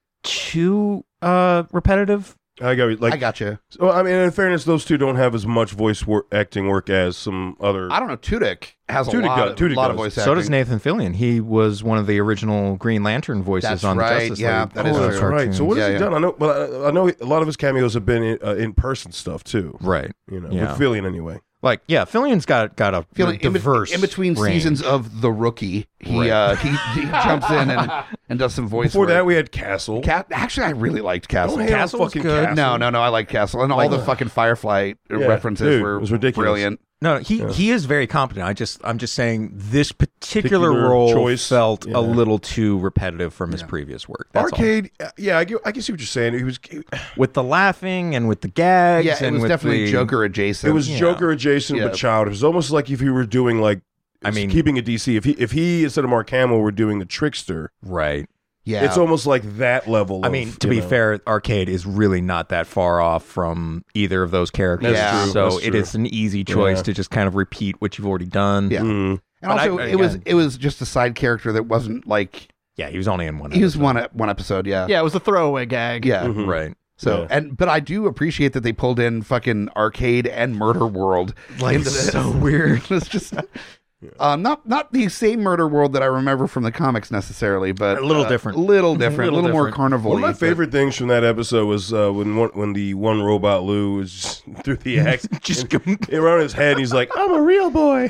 too repetitive. I got you. Well, I mean, in fairness, those two don't have as much acting work as some other. I don't know. Tudyk has a Tudyk lot of does. voice acting. So does Nathan Fillion. He was one of the original Green Lantern voices That's on right, the Justice yeah, League. that is that's true. right. So what has Yeah, he yeah. done? I know, but I know a lot of his cameos have been in person stuff too. Right. You know, Yeah. with Fillion anyway. Like, yeah, Fillion's got a Feeling diverse in between range. seasons of The Rookie, he jumps in and does some voice Before work. that, we had Castle. Actually, I really liked Castle. Don't hate on Castle was fucking good. Castle. No, I like Castle, and all the fucking Firefly references dude, were it was ridiculous. brilliant. No, he is very competent. I'm just saying this particular role choice, felt yeah. a little too repetitive from his previous work. That's all. Arcade, yeah, I can see what you're saying. With the laughing and with the gags. Yeah, it and was with definitely the, Joker adjacent. It was Yeah. Joker adjacent, Yeah. but child. It was almost like if you were doing like, I mean- keeping it DC. If he instead of Mark Hamill were doing the Trickster, Right. yeah. it's almost like that level. I of, mean, to you be know. fair, Arcade is really not that far off from either of those characters. That's true. So That's it true. is an easy choice Yeah. to just kind of repeat what you've already done. Yeah. Mm. and but also I- it was just a side character that wasn't like Yeah, he was only in one. he was episode. one episode. Yeah, Yeah, it was a throwaway gag. yeah. Mhm. Right. So Yeah. but I do appreciate that they pulled in fucking Arcade and Murder World Like, into this. so weird. It's just not the same Murder World that I remember from the comics necessarily, but A little different. a little different, a Little little more different. carnival. One of my favorite things from that episode was when the one robot Lou was just through the axe, Just around his head. And he's like, "I'm a real boy."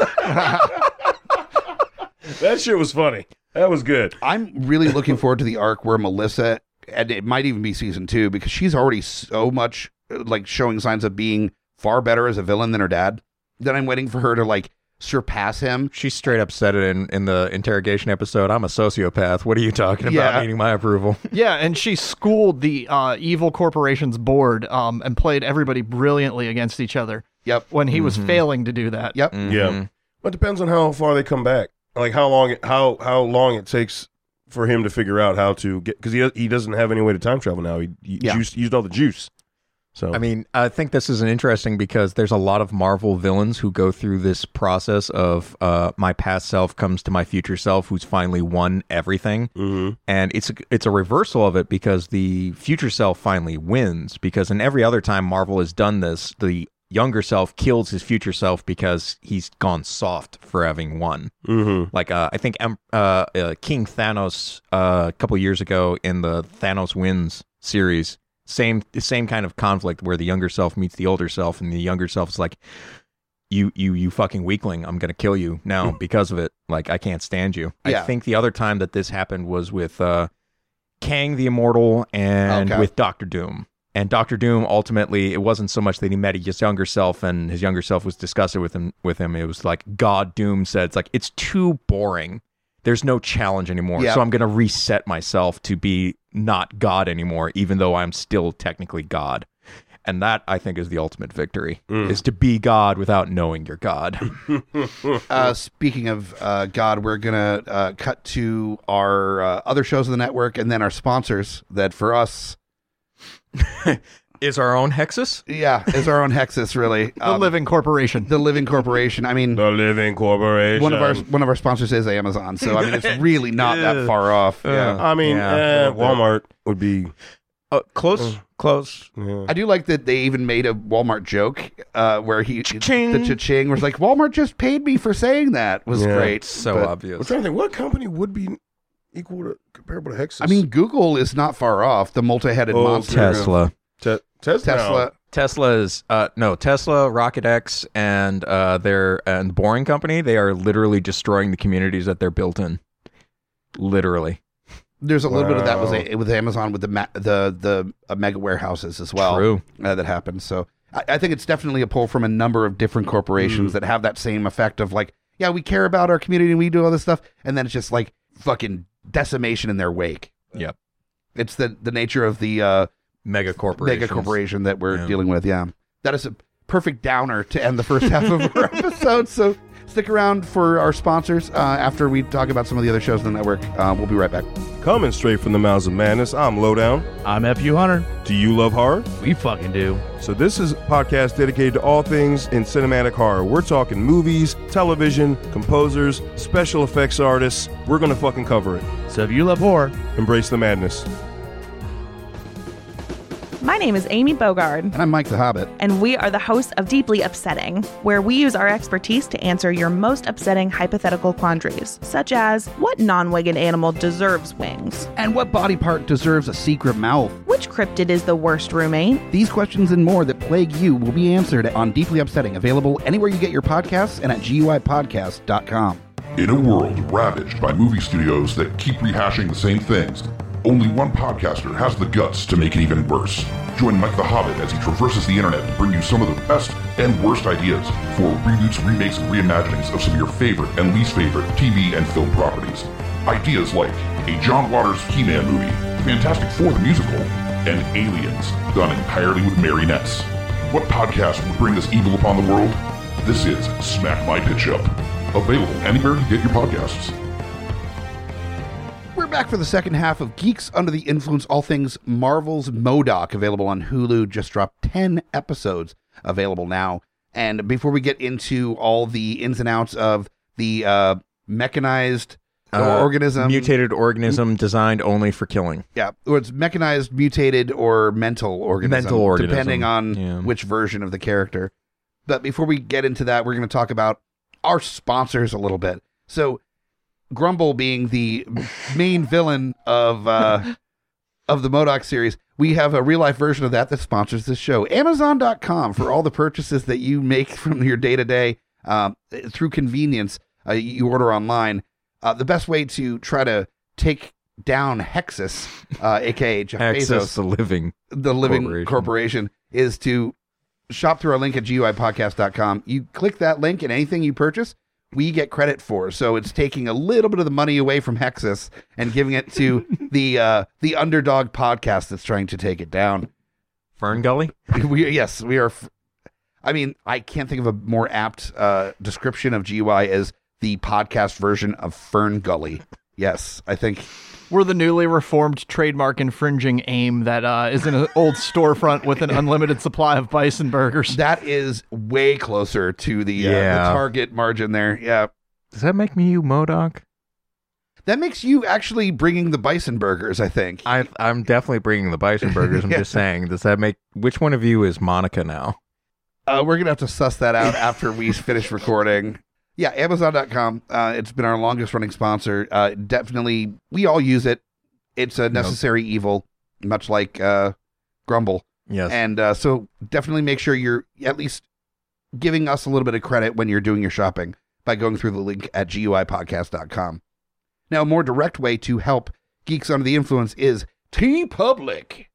That shit was funny. That was good. I'm really looking forward to the arc where Melissa, and it might even be season 2, because she's already so much like showing signs of being far better as a villain than her dad, that I'm waiting for her to like surpass him. She straight up said it in the interrogation episode. I'm a sociopath. What are you talking about? Yeah. Needing my approval. Yeah, and she schooled the evil corporation's board and played everybody brilliantly against each other Yep. when he was failing to do that. Yep. Yeah, but it depends on how far they come back. Like how long it takes for him to figure out how to get, because he doesn't have any way to time travel now. He used all the juice. So I mean, I think this is an interesting because there's a lot of Marvel villains who go through this process of my past self comes to my future self who's finally won everything. Mm-hmm. And it's a reversal of it because the future self finally wins, because in every other time Marvel has done this, the younger self kills his future self because he's gone soft for having won. Mm-hmm. Like I think King Thanos a couple years ago in the Thanos Wins series Same kind of conflict where the younger self meets the older self, and the younger self is like, you fucking weakling, I'm gonna kill you now because of it. Like, I can't stand you. Yeah. I think the other time that this happened was with Kang the Immortal and with Doctor Doom. And Doctor Doom, ultimately, it wasn't so much that he met his younger self and his younger self was disgusted with him. It was like God Doom said, it's like, it's too boring. There's no challenge anymore. Yeah. So I'm going to reset myself to be not God anymore, even though I'm still technically God. And that, I think, is the ultimate victory, is to be God without knowing you're God. Speaking of God, we're going to cut to our other shows of the network and then our sponsors that for us... Is our own Hexus? Yeah, is our own Hexus, really. The Living Corporation. The Living Corporation. I mean... The Living Corporation. One of our sponsors is Amazon, so I mean it's really not that far off. Yeah. I mean, Walmart would be Close. yeah. I do like that they even made a Walmart joke where Cha-ching. the cha-ching was like, Walmart just paid me for saying that. Was Yeah. great. So But, I'm obvious. trying to think, what company would be equal to comparable to Hexus? I mean, Google is not far off. The multi-headed monster. of Tesla. Tesla. Tesla is Tesla, Rocket X, and the Boring Company. They are literally destroying the communities that they're built in. Literally. There's a little bit of that Wow. with Amazon with the mega warehouses as well. True. That happened. So I think it's definitely a pull from a number of different corporations that have that same effect of like, yeah, we care about our community and we do all this stuff, and then it's just like fucking decimation in their wake. Yep. It's the nature of the Mega corporations. mega corporation that we're Yeah. dealing with. Yeah, that is a perfect downer to end the first half of our episode. So stick around for our sponsors after we talk about some of the other shows on the network. We'll be right back. Coming straight from the mouths of madness, I'm Lowdown. I'm FU Hunter. Do you love horror? We fucking do. So this is a podcast dedicated to all things in cinematic horror. We're talking movies, television, composers, special effects artists. We're going to fucking cover it. So if you love horror, Embrace the madness. My name is Amy Bogard, And I'm Mike the Hobbit. and we are the hosts of Deeply Upsetting, where we use our expertise to answer your most upsetting hypothetical quandaries, such as what non-winged animal deserves wings? And what body part deserves a secret mouth? Which cryptid is the worst roommate? These questions and more that plague you will be answered on Deeply Upsetting, available anywhere you get your podcasts and at GUIPodcast.com. In a world ravaged by movie studios that keep rehashing the same things, only one podcaster has the guts to make it even worse. Join Mike the Hobbit as he traverses the internet to bring you some of the best and worst ideas for reboots, remakes, and reimaginings of some of your favorite and least favorite TV and film properties. Ideas like a John Waters He-Man movie, Fantastic Four the musical, and Aliens, done entirely with marionettes. What podcast would bring this evil upon the world? This is Smack My Pitch Up. Available anywhere you get your podcasts. We're back for the second half of Geeks Under the Influence, all things Marvel's MODOK, available on Hulu. Just dropped 10 episodes, available now. And before we get into all the ins and outs of the mechanized organism... Mutated organism designed only for killing. Yeah, or it's mechanized, mutated, or mental organism. Mental organism, depending on yeah. which version of the character. But before we get into that, we're going to talk about our sponsors a little bit. So... Grumble being the main villain of the MODOK series, we have a real life version of that sponsors this show. Amazon.com for all the purchases that you make from your day to day through convenience. You order online. The best way to try to take down Hexus, aka Jeff Access Bezos, the living corporation, is to shop through our link at GUIPodcast.com. You click that link, and anything you purchase, we get credit for. So it's taking a little bit of the money away from Hexus and giving it to the underdog podcast that's trying to take it down. Fern Gully? We are. I mean, I can't think of a more apt description of GUI as the podcast version of Fern Gully. Yes, I think we're the newly reformed trademark infringing AIM that is in an old storefront with an unlimited supply of bison burgers. that is way closer to the target margin there. Yeah. Does that make me you, MODOK? That makes you actually bringing the bison burgers, I think. I'm definitely bringing the bison burgers. I'm just saying, does that make... Which one of you is Monica now? We're going to have to suss that out after we finish recording. Yeah, Amazon.com. It's been our longest running sponsor. Definitely, we all use it. It's a necessary evil, much like grumble. Yes. And so definitely make sure you're at least giving us a little bit of credit when you're doing your shopping by going through the link at guipodcast.com. Now, a more direct way to help Geeks Under the Influence is TeePublic.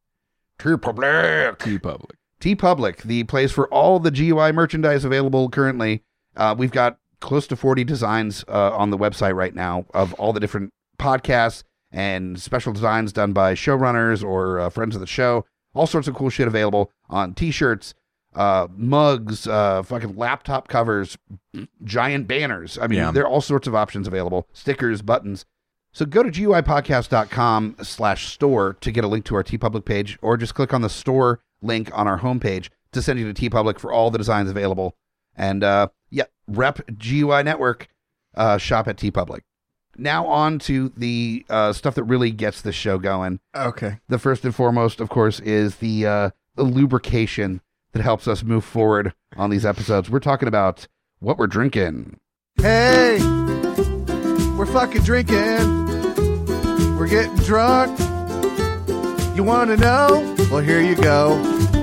TeePublic, the place for all the GUI merchandise available currently. We've got close to 40 designs on the website right now of all the different podcasts and special designs done by showrunners or friends of the show. All sorts of cool shit available on t-shirts, mugs, fucking laptop covers, giant banners. I mean, there are all sorts of options available. Stickers, buttons. So go to guipodcast.com/store to get a link to our TeePublic page, or just click on the store link on our homepage to send you to TeePublic for all the designs available. And rep GUI Network, shop at TeePublic. Now on to the stuff that really gets the show going. Okay. The first and foremost, of course, is the lubrication that helps us move forward on these episodes. We're talking about what we're drinking. Hey, we're fucking drinking. We're getting drunk. You want to know? Well, here you go.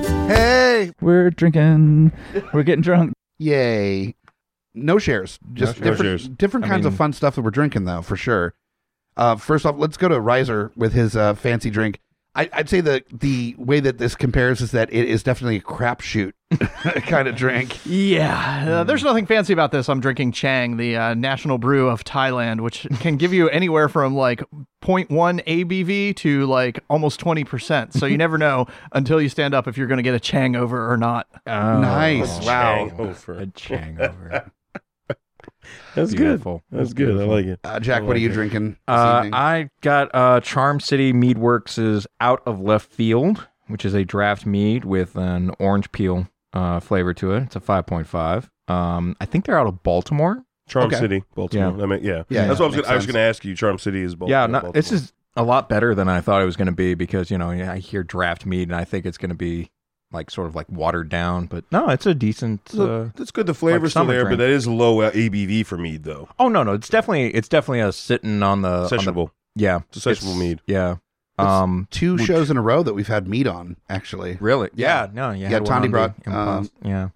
Hey, we're drinking. We're getting drunk. Yay. No shares. Just different kinds of fun stuff that we're drinking, though, for sure. First off, let's go to Riser with his fancy drink. I'd say the way that this compares is that it is definitely a crapshoot kind of drink. Yeah, there's nothing fancy about this. I'm drinking Chang, the national brew of Thailand, which can give you anywhere from like 0.1 ABV to like almost 20%. So you never know until you stand up if you're going to get a Chang over or not. Oh, nice. Wow. A Chang over. That's beautiful. Good. That's good. I like it. Jack, what are you drinking this evening? I got Charm City Meadworks' Out of Left Field, which is a draft mead with an orange peel flavor to it. It's a 5.5. I think they're out of Baltimore. Charm City, Baltimore. Yeah. That's what I was going to ask you. Charm City is Baltimore. Yeah, Baltimore. This is a lot better than I thought it was going to be because, I hear draft mead and I think it's going to be like sort of like watered down, but no, it's a decent. That's good. The flavor's still there, but that is low ABV for mead, though. Oh no, it's definitely a sitting on the sessionable. It's a sessionable mead. Yeah. Two shows in a row that we've had mead on, actually. Really? Yeah. No. Yeah. Tony brought. Yeah.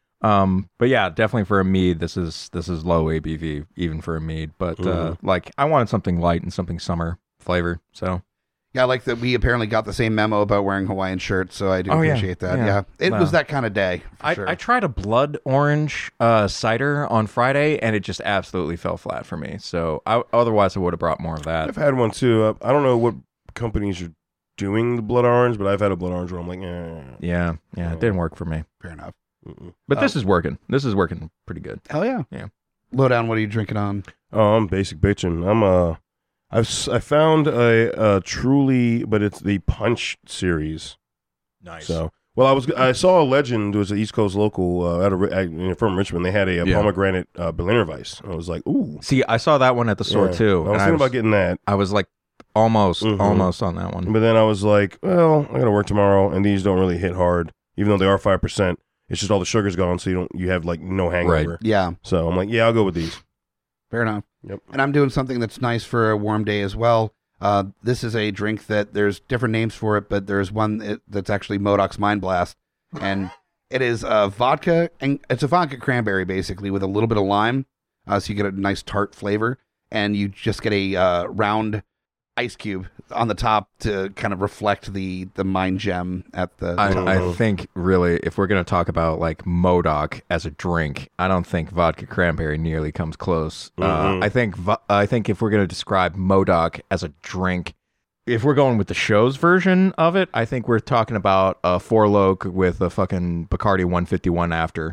But yeah, definitely for a mead, this is low ABV even for a mead. But like I wanted something light and something summer flavor, so. Yeah, I like that we apparently got the same memo about wearing Hawaiian shirts, so I do appreciate that. Yeah. It was that kind of day. Sure. I tried a blood orange cider on Friday, and it just absolutely fell flat for me. So otherwise, I would have brought more of that. I've had one too. I don't know what companies are doing the blood orange, but I've had a blood orange where I'm like, Yeah, it didn't work for me. Fair enough. But this is working. This is working pretty good. Hell yeah. Yeah. Lowdown, what are you drinking on? Oh, I'm basic bitching. I found a truly, but it's the Punch series. Nice. So, I saw a Legend. It was an East Coast local from Richmond. They had a pomegranate Berliner Weiss. I was like, ooh. See, I saw that one at the store too. I was thinking about getting that. I was like almost on that one. But then I was like, well, I got to work tomorrow, and these don't really hit hard, even though they are 5%. It's just all the sugar's gone, so you have like no hangover. Right. Yeah. So I'm like, I'll go with these. Fair enough. Yep. And I'm doing something that's nice for a warm day as well. This is a drink that there's different names for it, but there's one that's actually MODOK's Mind Blast. And it is vodka, and it's a vodka cranberry basically with a little bit of lime. So you get a nice tart flavor, and you just get a round ice cube on the top to kind of reflect the mind gem at the I think really if we're going to talk about like MODOK as a drink, I don't think vodka cranberry nearly comes close. I think if we're going to describe MODOK as a drink, if we're going with the show's version of it, I think we're talking about a Four Lok with a fucking Bacardi 151 after.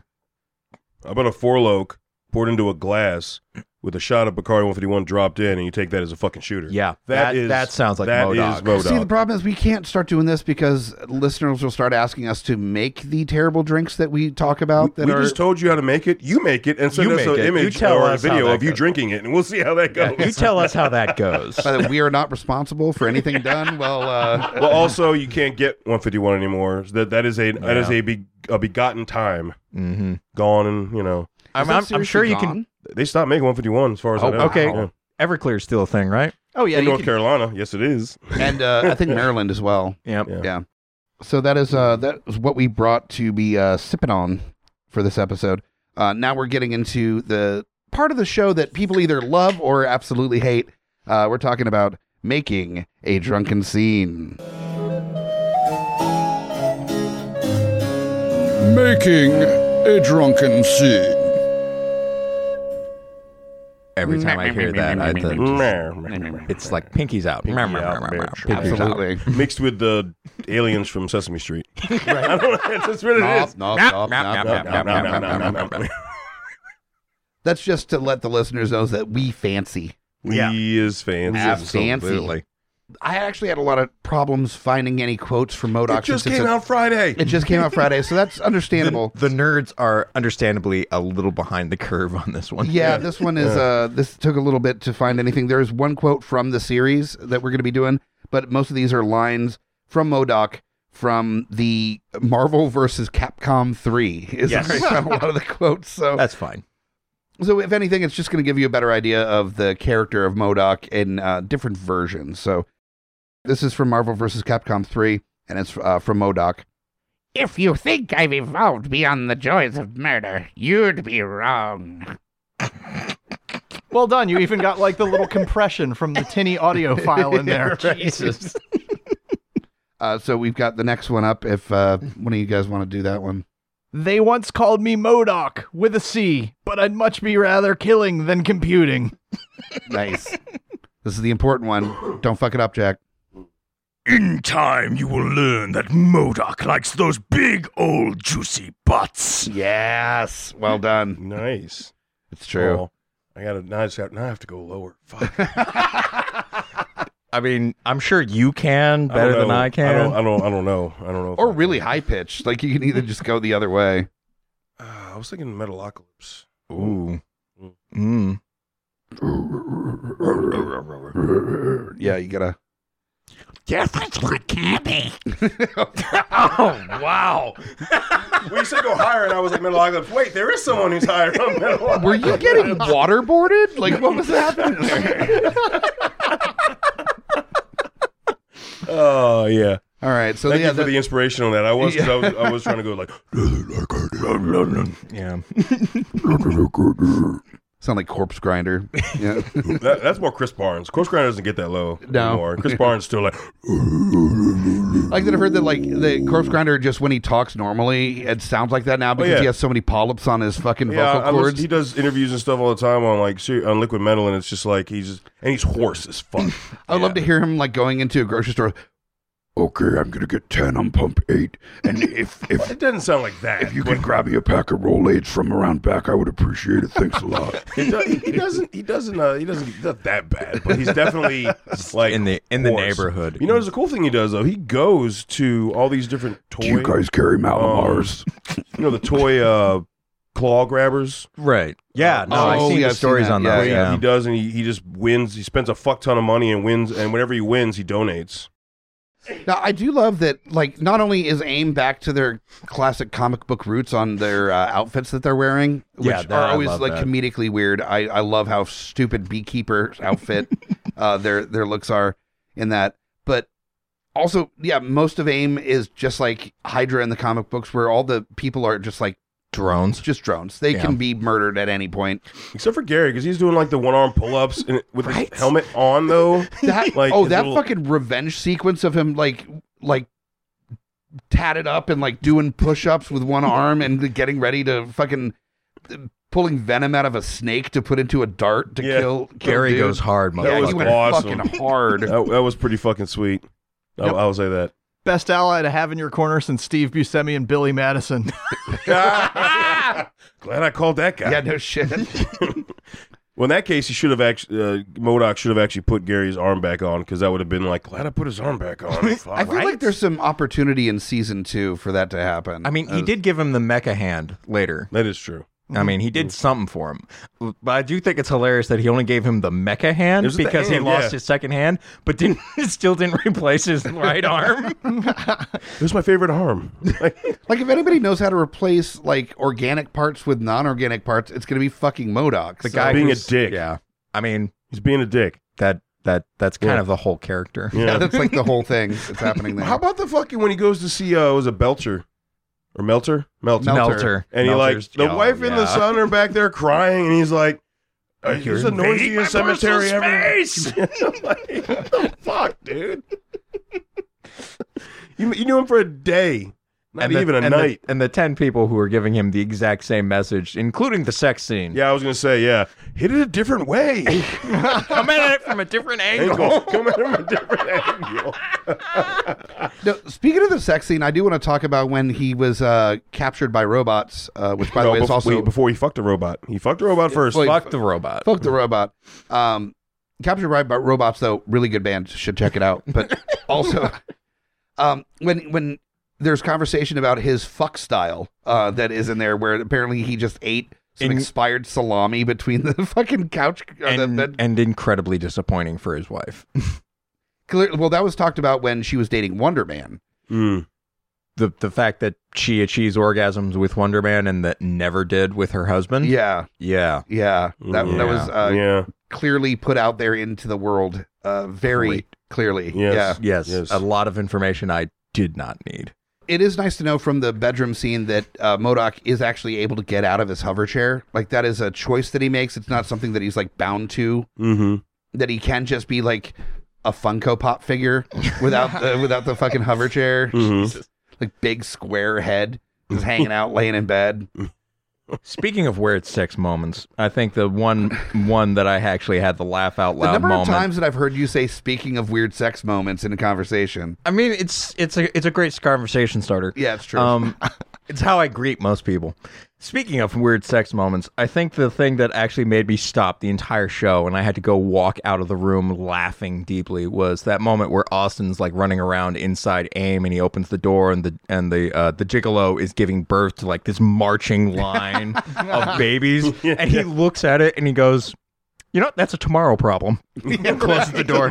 How about a Four Lok poured into a glass with a shot of Bacardi 151 dropped in, and you take that as a fucking shooter? Yeah, that sounds like MODOK. See, the problem is we can't start doing this because listeners will start asking us to make the terrible drinks that we talk about. We just told you how to make it. You make it and send us an image or a video of you drinking it, and we'll see how that goes. You tell us how that goes. By the way, we are not responsible for anything done. Well, also you can't get 151 anymore. That is a begotten time gone, and I'm sure you can. They stopped making 151 as far as I know. Okay. Yeah. Everclear's still a thing, right? Oh, yeah. In North Carolina, yes, it is. And I think Maryland as well. Yep. Yeah. So that is what we brought to be sipping on for this episode. Now we're getting into the part of the show that people either love or absolutely hate. We're talking about making a drunken scene. Making a drunken scene. Every time I hear that, it's like pinkies out. bitch. Absolutely. Mixed with the aliens from Sesame Street. Right. I don't know. That's what it is. That's just to let the listeners know that we fancy. We is fancy. Fancy. I actually had a lot of problems finding any quotes from MODOK. It just came out Friday. It just came out Friday, so that's understandable. The nerds are understandably a little behind the curve on this one. Yeah, this one is, this took a little bit to find anything. There's one quote from the series that we're going to be doing, but most of these are lines from MODOK from the Marvel vs. Capcom 3. Yes. Where I found a lot of the quotes. So that's fine. So if anything, it's just going to give you a better idea of the character of MODOK in different versions. So this is from Marvel vs. Capcom 3, and it's from MODOK. If you think I've evolved beyond the joys of murder, you'd be wrong. Well done. You even got like the little compression from the tinny audio file in there. Right. Jesus. So we've got the next one up if one of you guys want to do that one. They once called me MODOK with a C, but I'd much be rather killing than computing. Nice. This is the important one. Don't fuck it up, Jack. In time, you will learn that MODOK likes those big, old, juicy butts. Yes. Well done. Nice. It's true. Oh, I have to go lower. Fuck. I mean, I'm sure you can better than I can. I don't know. Or really high pitched. Like you can either just go the other way. I was thinking Metalocalypse. Ooh. Yeah, you gotta. Different like candy. Oh, wow. Well, you said go higher, and I was like, Metalocalypse. Wait, there is someone who's higher on Metalocalypse. Were you getting waterboarded? Like, what was happening there? Oh, yeah. All right. So, Thank you for the inspiration on that. I was trying to go like, yeah. Sound like Corpse Grinder. Yeah. That's more Chris Barnes. Corpse Grinder doesn't get that low anymore. Chris Barnes still like. Like that. I've heard that like the Corpse Grinder just when he talks normally, it sounds like that now because he has so many polyps on his fucking vocal cords. He does interviews and stuff all the time on like on Liquid Metal, and it's just like he's hoarse as fuck. I'd love to hear him like going into a grocery store. Okay, I'm gonna get 10 on pump 8, and if it doesn't sound like that. If you can grab me a pack of Rolaids from around back, I would appreciate it. Thanks a lot. He doesn't not that bad, but he's definitely like in the neighborhood. You know, there's a cool thing he does though. He goes to all these different toy. Do you guys carry Malamars? You know the toy claw grabbers, right? Yeah, no, I've seen the stories on that. Yeah, he does, and he just wins. He spends a fuck ton of money and wins, and whenever he wins, he donates. Now, I do love that, like, not only is AIM back to their classic comic book roots on their outfits that they're wearing, which are always, like, comedically weird. I love how stupid Beekeeper's outfit their looks are in that. But also, yeah, most of AIM is just like Hydra in the comic books where all the people are just, like, drones. Just drones. They can be murdered at any point. Except for Gary, because he's doing like the one-arm pull-ups with his helmet on, though. That fucking revenge sequence of him like tatted up and like doing push-ups with one arm and getting ready to fucking pulling venom out of a snake to put into a dart to kill Gary dude. Goes hard, motherfucker. Yeah, he went awesome. fucking hard. That was pretty fucking sweet. I'll say that. Best ally to have in your corner since Steve Buscemi and Billy Madison. Glad I called that guy. Yeah, no shit. Well, in that case, he should have actually MODOK should have actually put Gary's arm back on, because that would have been like, glad I put his arm back on. I feel like there's some opportunity in season 2 for that to happen. I mean, he did give him the mecha hand later. That is true. I mean, he did something for him. But I do think it's hilarious that he only gave him the mecha hand because he lost his second hand, but still didn't replace his right arm. It was my favorite arm. Like if anybody knows how to replace like organic parts with non-organic parts, it's going to be fucking MODOK. The guy being a dick. Yeah. I mean, he's being a dick. That that's kind of the whole character. Yeah, that's like the whole thing that's happening there. How about the fucking when he goes to see was it Belcher or Melter? Melter. And he Melter's- like the oh, wife and the yeah. son are back there crying, and he's like, "This is the noisiest cemetery ever." Like, what the fuck, dude? You knew him for a day, not even a night. And the 10 people who are giving him the exact same message, including the sex scene. Yeah, I was gonna say, hit it a different way. Come at it from a different angle. Come at it from a different angle. No, speaking of the sex scene, I do want to talk about when he was captured by robots, which by the way is also before he fucked a robot. He fucked a robot first. Fuck the robot. Fuck the robot. Captured by Robots, though, really good band. Should check it out. But also, when there's conversation about his fuck style that is in there, where apparently he just ate some expired salami between the fucking couch and incredibly disappointing for his wife. Well, that was talked about when she was dating Wonder Man. The fact that she achieves orgasms with Wonder Man and that never did with her husband. Yeah. That was clearly put out there into the world very clearly. Yes. A lot of information I did not need. It is nice to know from the bedroom scene that MODOK is actually able to get out of his hover chair. Like, that is a choice that he makes. It's not something that he's like bound to. That he can just be like a Funko Pop figure without the fucking hover chair. Jesus. Like big square head just hanging out, laying in bed. Speaking of weird sex moments, I think the one that I actually had the laugh out loud The number moment. of times that I've heard you say "speaking of weird sex moments" in a conversation. I mean, it's a great conversation starter. Yeah, it's true. It's how I greet most people. Speaking of weird sex moments, I think the thing that actually made me stop the entire show and I had to go walk out of the room laughing deeply was that moment where Austin's like running around inside AIM and he opens the door and the gigolo is giving birth to like this marching line of babies and he looks at it and he goes, "You know, that's a tomorrow problem." And closes the door.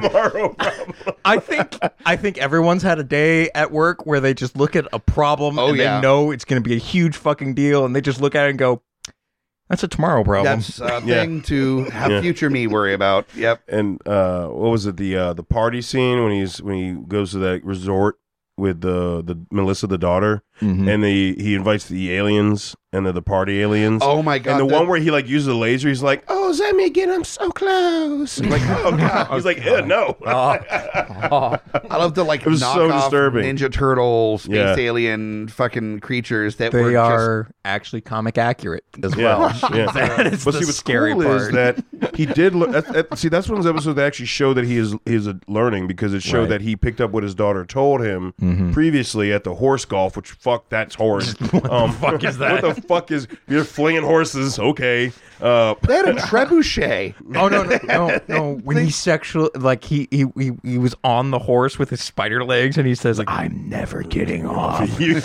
I think everyone's had a day at work where they just look at a problem and they know it's going to be a huge fucking deal, and they just look at it and go, "That's a tomorrow problem." That's a thing to have future me worry about. Yep. And what was it? The party scene when he goes to that resort with the Melissa, the daughter, and he invites the aliens and the party aliens. Oh my god! And the one where he like uses a laser, he's like, "Oh, is that me again? I'm so close." I'm like, "Oh god!" He's like, "No." I love the like it was so knockoff disturbing. Ninja Turtle space alien fucking creatures that they are actually comic accurate as well. That is but the see, what's scary cool part. is that he did. See, that's one of those episodes that actually show that he is learning because it showed that he picked up what his daughter told him previously at the horse golf, which fuck, that's horse. What the fuck is that? What the fuck is you're flinging horses? Okay, they had a trebuchet. Oh no! When he sexual, like he was on the horse with his spider legs, and he says, like, "I'm never getting off." And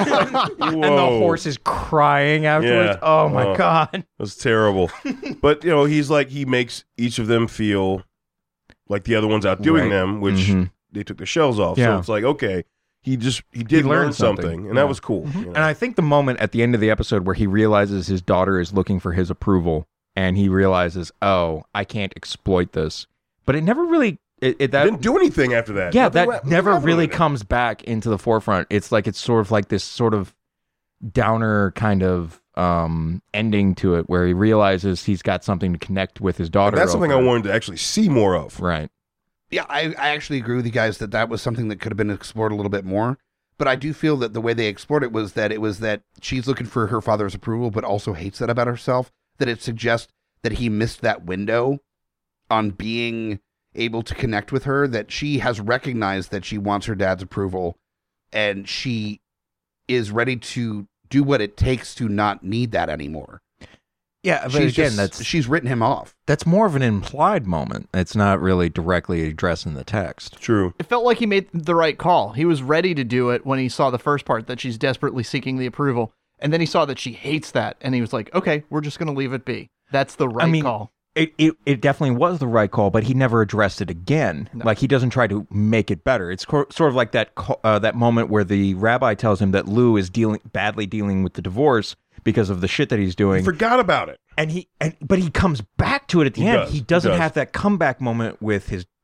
the horse is crying afterwards. Yeah. Oh my god, it was terrible. But you know, he makes each of them feel like the other one's outdoing them, which they took the shells off. So it's like, okay, he did learn something, and that was cool. You know? And I think the moment at the end of the episode where he realizes his daughter is looking for his approval, and he realizes, oh, I can't exploit this. But it never really that didn't do anything after that. Yeah, Nothing that never really comes back into the forefront. It's like it's sort of like this sort of downer kind of ending to it, where he realizes he's got something to connect with his daughter. And that's something I wanted to actually see more of. Right. Yeah, I actually agree with you guys that was something that could have been explored a little bit more. But I do feel that the way they explored it was that she's looking for her father's approval, but also hates that about herself. That it suggests that he missed that window on being able to connect with her, that she has recognized that she wants her dad's approval, and she is ready to do what it takes to not need that anymore. Yeah, but she's written him off. That's more of an implied moment. It's not really directly addressing the text. True. It felt like he made the right call. He was ready to do it when he saw the first part, that she's desperately seeking the approval. And then he saw that she hates that. And he was like, okay, we're just going to leave it be. That's the right call. It definitely was the right call, but he never addressed it again. No. Like, he doesn't try to make it better. It's sort of like that moment where the rabbi tells him that Lou is badly dealing with the divorce because of the shit that he's doing. He forgot about it. But he comes back to it at the end. He doesn't have that comeback moment with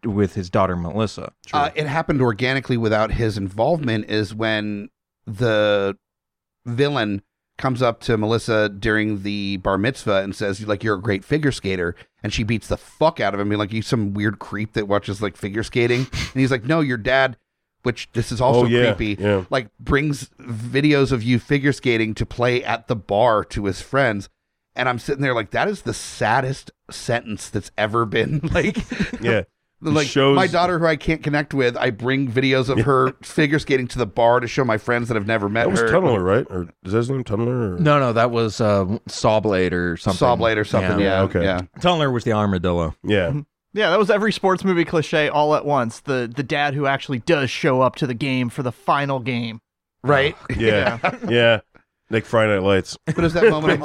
his daughter Melissa. It happened organically without his involvement. Is when the villain comes up to Melissa during the bar mitzvah and says, like, you're a great figure skater. And she beats the fuck out of him. Like, he's some weird creep that watches like figure skating. And he's like, no, your dad, which this is also creepy, like brings videos of you figure skating to play at the bar to his friends. And I'm sitting there like, that is the saddest sentence that's ever been like, like my daughter who I can't connect with, I bring videos of her figure skating to the bar to show my friends that have never met her. That was Tunneler, right? Or is that his name, Tunneler? Or? No, that was Sawblade or something. Sawblade or something, yeah. Tunneler was the armadillo. Yeah. Yeah, that was every sports movie cliche all at once. The dad who actually does show up to the game for the final game. Right? Yeah. Like Friday Night Lights. But is that moment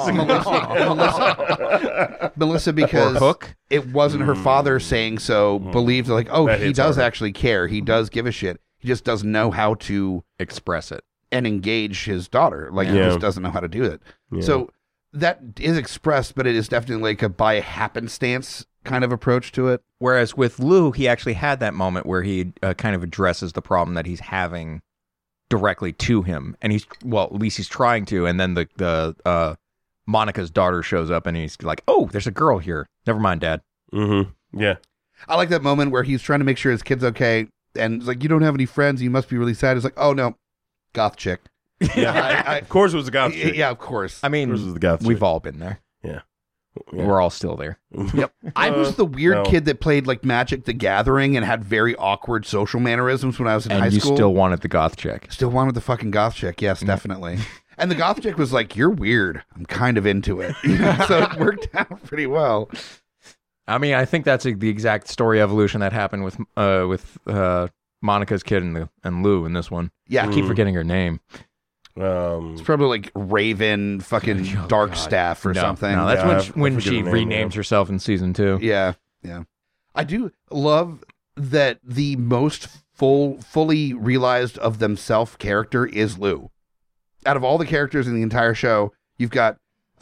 Melissa because Hook? It wasn't her father saying so, believed like, oh, That he hits does hard. actually care. He does give a shit. He just doesn't know how to express it and engage his daughter. Like, he just doesn't know how to do it. Yeah. So that is expressed, but it is definitely like a by happenstance kind of approach to it. Whereas with Lou, he actually had that moment where he kind of addresses the problem that he's having directly to him, and at least he's trying to. And then the Monica's daughter shows up, and he's like, "Oh, there's a girl here. Never mind, Dad." Mm-hmm. Yeah, I like that moment where he's trying to make sure his kid's okay, and it's like, "You don't have any friends. You must be really sad." It's like, "Oh no, goth chick." Yeah, of course it was the goth chick. Yeah, of course. I mean, Of course it was the goth we've chick. all been there. Yeah. We're all still there. Yep. I was the weird no. kid that played like Magic the Gathering and had very awkward social mannerisms when I was in high And you school. still wanted the goth chick. Still wanted the fucking goth chick. Yes, definitely. And the goth chick was like, "You're weird. I'm kind of into it." So it worked out pretty well. I mean, I think that's the exact story evolution that happened with Monica's kid and Lou in this one. Yeah. I keep forgetting her name. It's probably like Raven fucking Darkstaff or something. No, that's Yeah, when I forget she her name, renames herself in season 2. Yeah, yeah. I do love that the most fully realized of themselves character is Lou. Out of all the characters in the entire show, you've got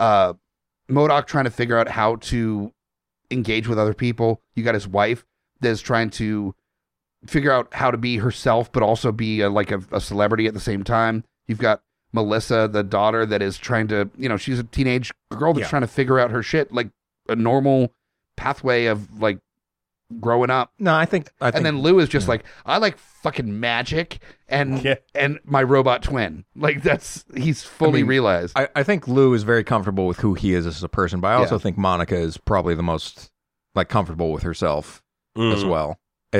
MODOK trying to figure out how to engage with other people. You got his wife that's trying to figure out how to be herself, but also be a celebrity at the same time. You've got Melissa, the daughter, that is trying to, she's a teenage girl that's trying to figure out her shit, like a normal pathway of like growing up. No, I think and then Lou is just like, I like fucking magic and my robot twin. Like he's fully realized. I think Lou is very comfortable with who he is as a person, but I also think Monica is probably the most like comfortable with herself as well.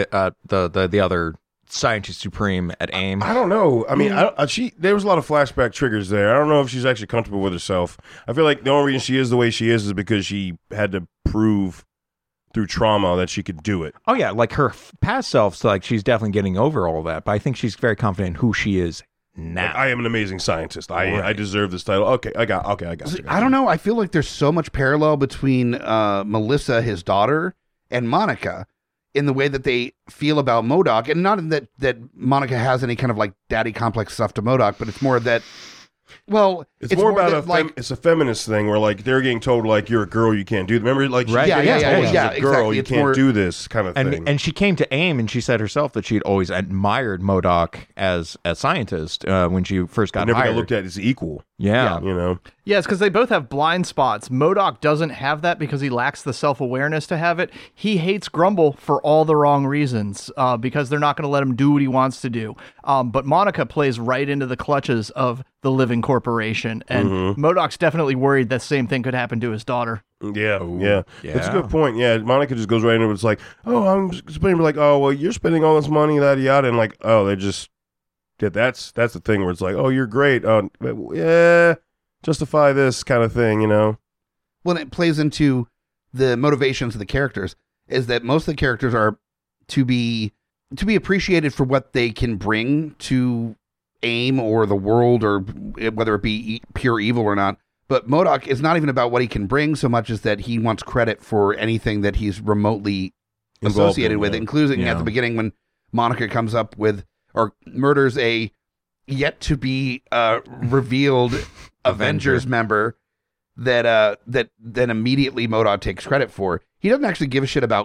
The other Scientist Supreme at AIM. I don't know. I mean, there was a lot of flashback triggers there. I don't know if she's actually comfortable with herself. I feel like the only reason she is the way she is because she had to prove through trauma that she could do it. Oh yeah, like her past self, like she's definitely getting over all that. But I think she's very confident in who she is now. Like, I am an amazing scientist. I deserve this title. Okay, I got you. I don't know. I feel like there's so much parallel between Melissa, his daughter, and Monica in the way that they feel about MODOK, and not in that Monica has any kind of like daddy complex stuff to MODOK, but it's more that, well, it's more about it's a feminist thing where like they're getting told like you're a girl, you can't do it. Remember, like she's getting told she's a girl, exactly. you can't do this kind of thing. And she came to AIM and she said herself that she'd always admired MODOK as a scientist when she first got never hired. got looked at as equal. Yeah. Yeah, it's because they both have blind spots. MODOK doesn't have that because he lacks the self-awareness to have it. He hates Grumble for all the wrong reasons because they're not going to let him do what he wants to do. But Monica plays right into the clutches of the Living Corporation, and MODOK's definitely worried that same thing could happen to his daughter. Yeah. That's a good point. Yeah, Monica just goes right into it. It's like, oh, I'm explaining like, oh, well, you're spending all this money, yada yada, and like, oh, they just that's the thing where it's like, oh, you're great. Oh, yeah, justify this kind of thing, When it plays into the motivations of the characters, is that most of the characters are to be appreciated for what they can bring to AIM or the world, or whether it be pure evil or not. But MODOK is not even about what he can bring so much as that he wants credit for anything that he's remotely associated with, including at the beginning when Monica comes up with or murders a yet to be revealed Avengers member that then immediately MODOK takes credit for. He doesn't actually give a shit about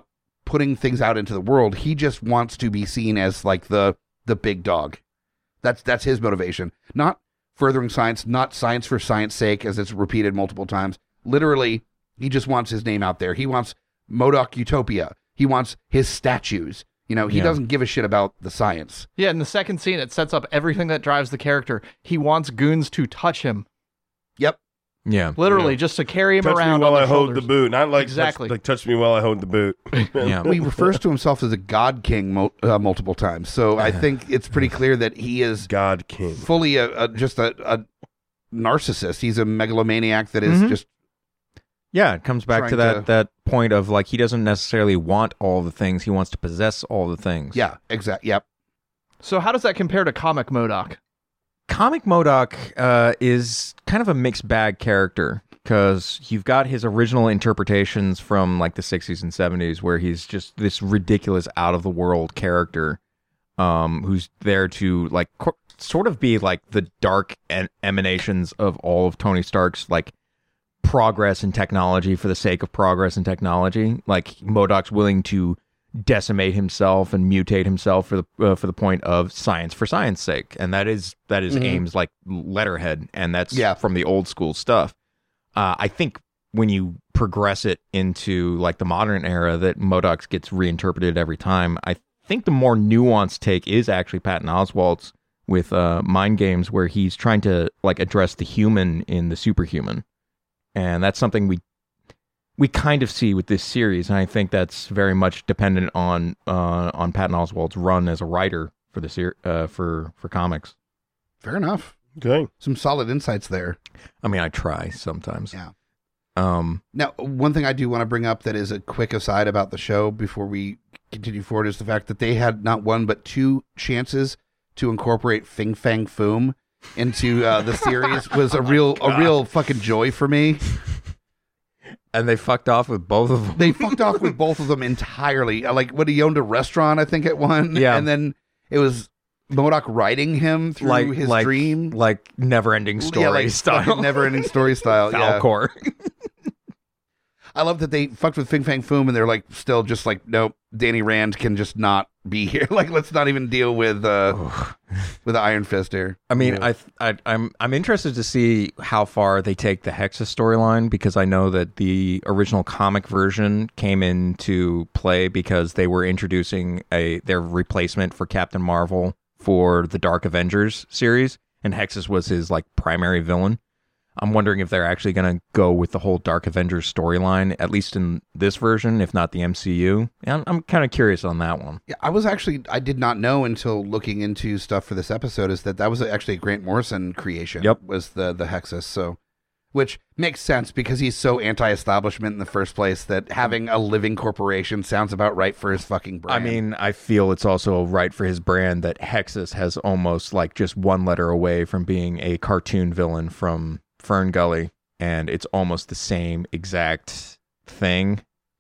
putting things out into the world. He just wants to be seen as like the big dog. That's his motivation. Not furthering science, not science for science sake, as it's repeated multiple times. Literally, he just wants his name out there. He wants MODOK Utopia. He wants his statues. You know, he doesn't give a shit about the science. Yeah, in the second scene, it sets up everything that drives the character. He wants goons to touch him. Yep. Yeah. Literally, just to carry him touch around me while on I their hold the shoulders. boot. Not like Exactly. touch me while I hold the boot. Yeah. He refers to himself as a God King multiple times. So I think it's pretty clear that he is God King. fully just a narcissist. He's a megalomaniac that is just... Yeah, it comes back to trying that point of like he doesn't necessarily want all the things. He wants to possess all the things. Yeah, exactly. Yep. So how does that compare to comic MODOK? Comic MODOK is kind of a mixed bag character because you've got his original interpretations from like the 60s and 70s where he's just this ridiculous out of the world character who's there to like sort of be like the dark emanations of all of Tony Stark's like progress in technology for the sake of progress in technology. Like MODOK's willing to decimate himself and mutate himself for the point of science for science sake, and that is AIM's like letterhead, and that's from the old school stuff. I think when you progress it into like the modern era, that MODOK gets reinterpreted every time. I think the more nuanced take is actually Patton Oswalt's with Mind Games, where he's trying to like address the human in the superhuman. And that's something we kind of see with this series, and I think that's very much dependent on Patton Oswalt's run as a writer for the for comics. Fair enough. Okay, some solid insights there. I mean, I try sometimes. Yeah. Now, one thing I do want to bring up that is a quick aside about the show before we continue forward is the fact that they had not one but two chances to incorporate Fing Fang Foom into the series was a real fucking joy for me. And they fucked off with both of them. They fucked off with both of them entirely. Like when he owned a restaurant, I think at one. Yeah. And then it was MODOK writing him through his dream. Like never-ending story style. Never-ending story style. Falcor. Yeah. I love that they fucked with Fing Fang Foom and they're like still just like, nope, Danny Rand can just not be here. Like, let's not even deal with the Iron Fist here. I mean, I'm interested to see how far they take the Hexus storyline, because I know that the original comic version came into play because they were introducing their replacement for Captain Marvel for the Dark Avengers series, and Hexus was his like primary villain. I'm wondering if they're actually going to go with the whole Dark Avengers storyline, at least in this version, if not the MCU. And I'm kind of curious on that one. Yeah, I did not know until looking into stuff for this episode is that was actually a Grant Morrison creation. Yep. Was the Hexus. So, which makes sense because he's so anti-establishment in the first place that having a living corporation sounds about right for his fucking brand. I mean, I feel it's also right for his brand that Hexus has almost like just one letter away from being a cartoon villain from Fern Gully, and it's almost the same exact thing.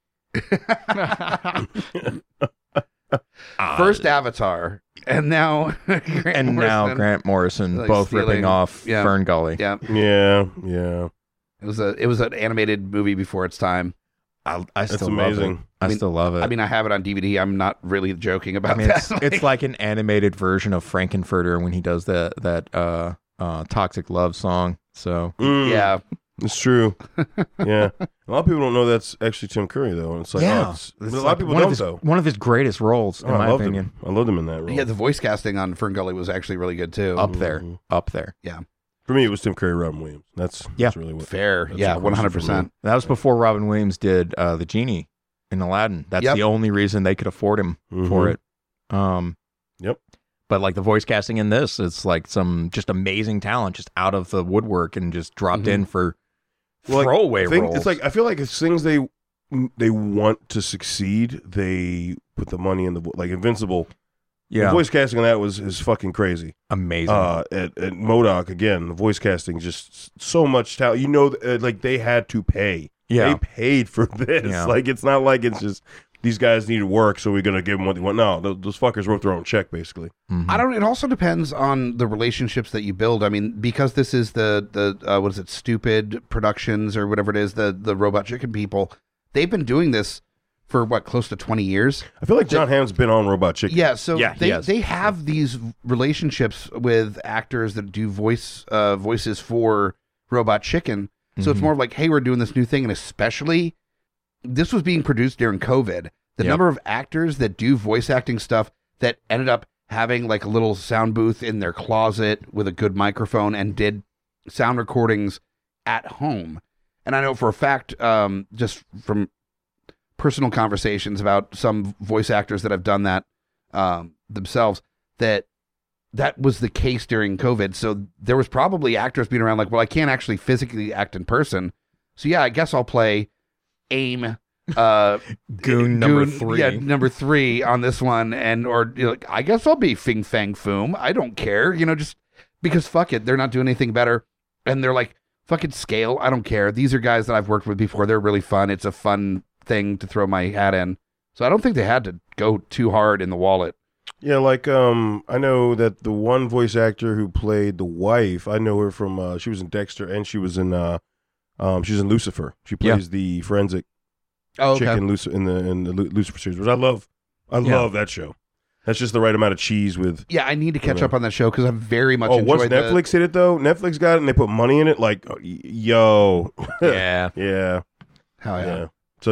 First Avatar, and now Grant Morrison, like both stealing, ripping off Fern Gully. Yeah, yeah. It was an animated movie before its time. I still amazing. love it. I still love it. I mean, I have it on DVD. I'm not really joking about that. It's like an animated version of Frankenfurter when he does that Toxic Love song. So yeah, it's true. Yeah, a lot of people don't know that's actually Tim Curry though. And it's like, a lot of people don't though. One of his greatest roles, in my opinion. I loved him in that role. Yeah, the voice casting on Fern Gully was actually really good too. Up there. Yeah. For me, it was Tim Curry, Robin Williams. That's really what. Fair. Yeah, 100%. That was before Robin Williams did the genie in Aladdin. That's the only reason they could afford him for it. Yep. But like the voice casting in this, it's like some just amazing talent just out of the woodwork and just dropped in for throwaway roles. It's like I feel like it's things they want to succeed. They put the money in the like Invincible. Yeah, the voice casting on that is fucking crazy, amazing. At MODOK again, the voice casting just so much talent. You know, like they had to pay. Yeah, they paid for this. Yeah. Like it's not like it's just. These guys needed work, so we're going to give them what they want. No, those fuckers wrote their own check, basically. Mm-hmm. It also depends on the relationships that you build. I mean, because this is the what is it, Stupid Productions or whatever it is, the Robot Chicken people, they've been doing this for close to 20 years. I feel like John Hamm's been on Robot Chicken. Yeah, so Yeah, he has. they have these relationships with actors that do voices for Robot Chicken. So it's more of like, hey, we're doing this new thing, and especially this was being produced during COVID. The number of actors that do voice acting stuff that ended up having like a little sound booth in their closet with a good microphone and did sound recordings at home. And I know for a fact, just from personal conversations about some voice actors that have done that themselves, that was the case during COVID. So there was probably actors being around like, well, I can't actually physically act in person. So yeah, I guess I'll play AIM Goon number 3. Yeah, number 3 on this one. Like, I guess I'll be Fing Fang Foom. I don't care. Just because fuck it. They're not doing anything better. And they're like, fucking scale. I don't care. These are guys that I've worked with before. They're really fun. It's a fun thing to throw my hat in. So I don't think they had to go too hard in the wallet. Yeah, like I know that the one voice actor who played the wife, I know her from she was in Dexter and she was in she's in Lucifer. She plays the forensic chick in the Lucifer series, which I love. I love that show. That's just the right amount of cheese with. Yeah, I need to catch up on that show because I very much enjoyed once Netflix hit it though, Netflix got it and they put money in it. Like, yo, Yeah. yeah, Hell yeah. So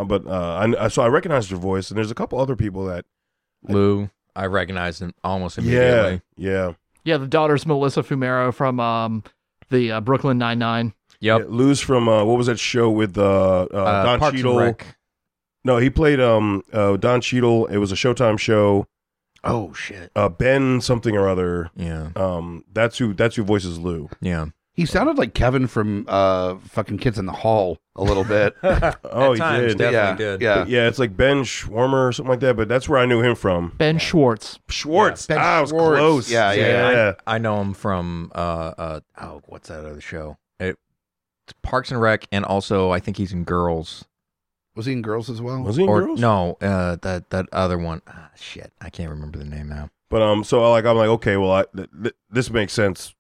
no, so I recognized her voice, and there's a couple other people that Lou, I recognized him almost immediately. Yeah. Yeah, the daughter's Melissa Fumero from the Brooklyn Nine-Nine. Yep. Yeah, Lou's from what was that show with Don Parks and Cheadle? Rec. No, he played Don Cheadle. It was a Showtime show. Oh shit. Ben something or other. Yeah. That's who voices Lou. Yeah. He sounded like Kevin from fucking Kids in the Hall a little bit. Oh, he did. Definitely did. Yeah. Yeah, it's like Ben Schwarmer or something like that, but that's where I knew him from. Ben Schwartz. Schwartz. Ben I was Schwartz. close. Yeah. I know him from what's that other show? It's Parks and Rec, and also I think he's in Girls. Was he in Girls as well? Was he in Girls? No, that other one. Shit, I can't remember the name now. But so I'm like, okay, well, this makes sense.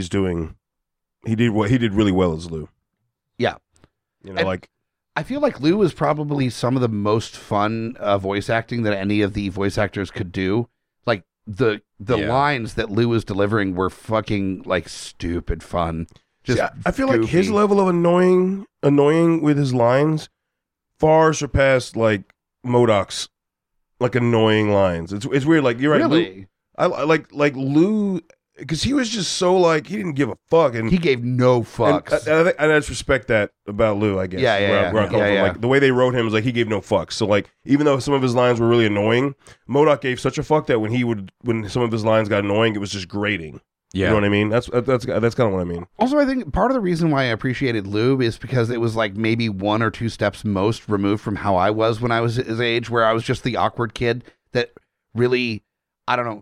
He did really well as Lou. Yeah. I feel like Lou was probably some of the most fun voice acting that any of the voice actors could do. Like the lines that Lou was delivering were fucking like stupid fun. Just I feel like goofy. his level of annoying with his lines far surpassed like MODOK's like annoying lines. It's weird. Like you're right. Really? Lou, I like Lou because he was just so like he didn't give a fuck and he gave no fucks. And I just respect that about Lou. I guess. Yeah. Where I come from. Like the way they wrote him was like he gave no fucks. So like even though some of his lines were really annoying, MODOK gave such a fuck that when some of his lines got annoying, it was just grating. Yeah. You know what I mean? That's kind of what I mean. Also, I think part of the reason why I appreciated Lou is because it was like maybe 1 or 2 steps most removed from how I was when I was his age, where I was just the awkward kid that really, I don't know,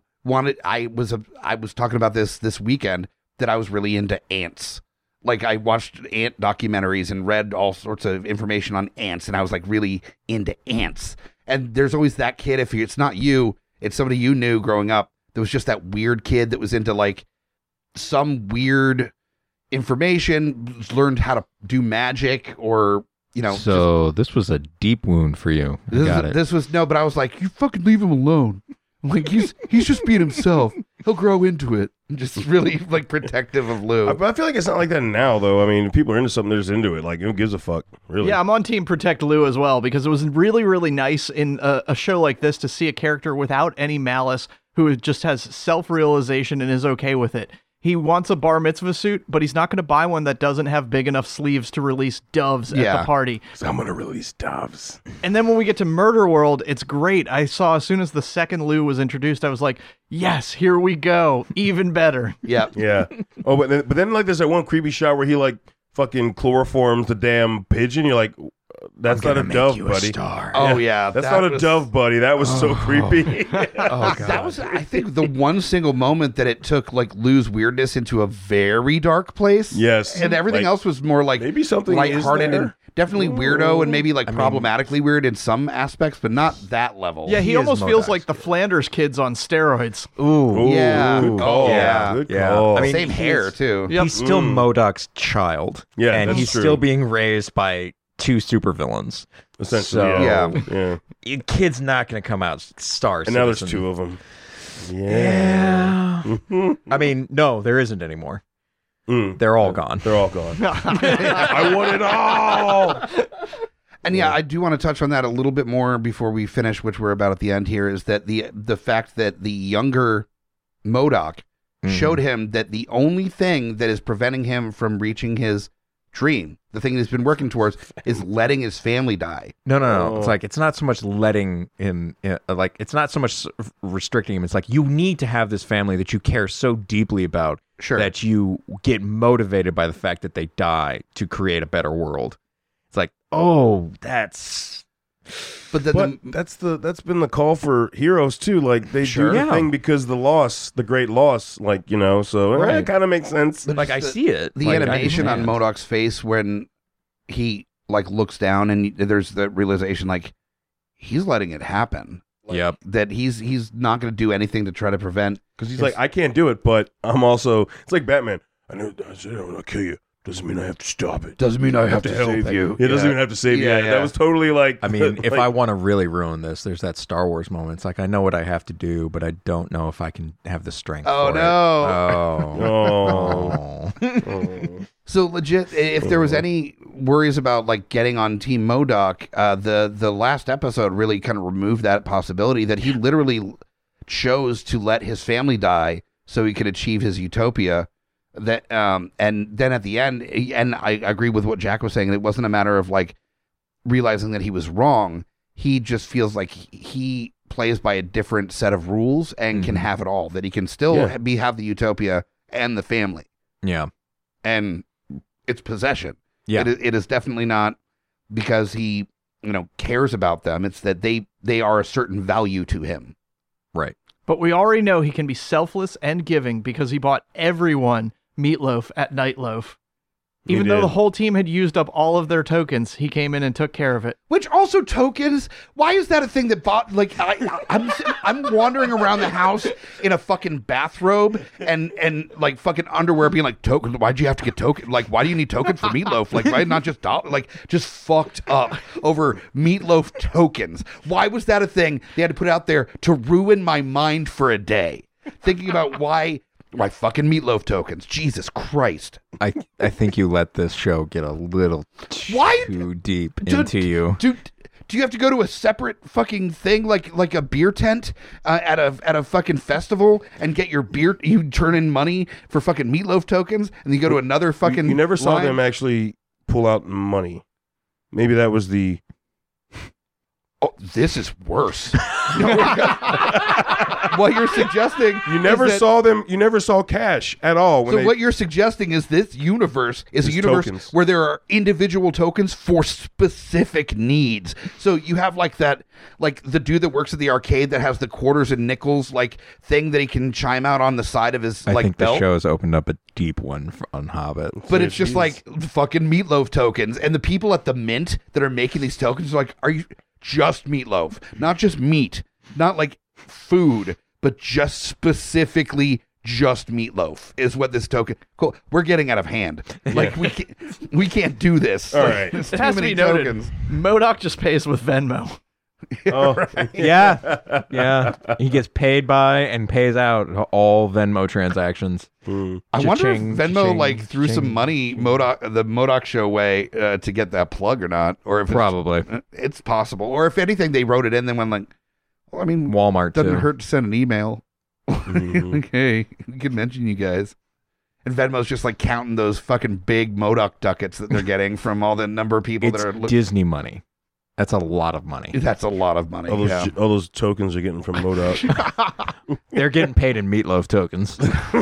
I was talking about this weekend that I was really into ants. Like I watched ant documentaries and read all sorts of information on ants, and I was like really into ants. And there's always that kid, if it's not you, it's somebody you knew growing up. There was just that weird kid that was into like some weird information, learned how to do magic or, So this was a deep wound for you. This was no, but I was like, you fucking leave him alone. Like he's just being himself. He'll grow into it. I'm just really like protective of Lou. But I feel like it's not like that now, though. I mean, if people are into something, they're just into it. Like, who gives a fuck, really? Yeah, I'm on Team Protect Lou as well, because it was really, really nice in a show like this to see a character without any malice who just has self-realization and is okay with it. He wants a bar mitzvah suit, but he's not going to buy one that doesn't have big enough sleeves to release doves at the party. So I'm going to release doves. And then when we get to Murder World, it's great. I saw as soon as the second Lou was introduced, I was like, yes, here we go. Even better. Yeah. Yeah. Oh, but then like there's that one creepy shot where he like fucking chloroforms the damn pigeon. You're like, that's not a dove, buddy. Oh yeah, that's not a dove, buddy. That was so creepy. Oh god, that was, I think, the one single moment that it took like Lou's weirdness into a very dark place. Yes, and everything else was more like maybe something lighthearted and definitely weirdo and maybe like I mean, problematically weird in some aspects, but not that level. Yeah, he almost feels like the Flanders kids on steroids. Ooh, yeah. Good call. Yeah. Good Yeah. call. I mean, same hair too. Yep. He's still MODOK's child. Yeah, and that's he's true. still being raised by two supervillains. Essentially, So, yeah. Your kid's not going to come out Star And now there's Citizen. 2 of them. Yeah. I mean, no, there isn't anymore. They're all gone. They're all gone. I want it all. And I do want to touch on that a little bit more before we finish, which we're about at the end here, is that the fact that the younger MODOK showed him that the only thing that is preventing him from reaching his dream, the thing he's been working towards, is letting his family die. No. It's like, it's not so much letting him, it's not so much restricting him. It's like, you need to have this family that you care so deeply about that you get motivated by the fact that they die to create a better world. It's like, that's... But that's been the call for heroes too. Like they do the thing because the great loss, like, you know, so it kind of makes sense. Like I see it. The animation on MODOK's face when he like looks down and there's the realization like he's letting it happen. Like, that he's not going to do anything to try to prevent, because he's like, I can't do it, but I'm also, it's like Batman. I said I'm gonna kill you. Doesn't mean I have to stop it. Doesn't mean I have to help save you. It doesn't even have to save you. That was totally like... I mean, if like, I want to really ruin this, there's that Star Wars moment. It's like, I know what I have to do, but I don't know if I can have the strength for it. Oh. So legit, if there was any worries about like getting on Team MODOK, the last episode really kind of removed that possibility, that he literally chose to let his family die so he could achieve his utopia. That and then at the end, and I agree with what Jack was saying, it wasn't a matter of like realizing that he was wrong. He just feels like he plays by a different set of rules and can have it all, that he can still have the utopia and the family. Yeah. And it's possession. Yeah. It is definitely not because he, cares about them. It's that they are a certain value to him. Right. But we already know he can be selfless and giving because he bought everyone meatloaf at Nightloaf. Even though the whole team had used up all of their tokens, he came in and took care of it. Which also tokens, why is that a thing that bought, like, I'm wandering around the house in a fucking bathrobe and like fucking underwear being like, token, why'd you have to get token? Like, why do you need tokens for meatloaf? Like, why not just, just fucked up over meatloaf tokens? Why was that a thing they had to put out there to ruin my mind for a day? Thinking about why fucking meatloaf tokens. Jesus Christ. I think you let this show get a little too deep into you. Do you have to go to a separate fucking thing like a beer tent at a fucking festival and get your beer? You turn in money for fucking meatloaf tokens, and then you go to another fucking. You never saw line? them actually pull out money. Maybe that was the. Oh, this is worse. What you're suggesting, you never saw them. You never saw cash at all. So what you're suggesting is this universe is a universe tokens. where there are individual tokens for specific needs. So you have like that, like the dude that works at the arcade that has the quarters and nickels like thing that he can chime out on the side of his I like think belt. the show's opened up a deep one on Hobbit. But it's just like fucking meatloaf tokens, and the people at the mint that are making these tokens are like, are you just meatloaf, not just meat, not like food, but just specifically just meatloaf is what this token. Cool. We're getting out of hand. Like we can't do this. All Like, right. there's It too has to many be noted, tokens. MODOK just pays with Venmo. Yeah. He gets paid by and pays out all Venmo transactions. I wonder if Cha-ching, Venmo cha-ching, like threw some cha-ching. money the MODOK show way to get that plug or not, or if Probably. it's possible, or if anything they wrote it in, then went like, well, I mean, Walmart doesn't too. hurt to send an email. Like, hey, we can mention you guys. And Venmo's just like counting those fucking big MODOK ducats that they're getting from all the number of people It's that are Disney money. That's a lot of money. That's a lot of money. All those tokens they're getting from MODOK. They're getting paid in meatloaf tokens.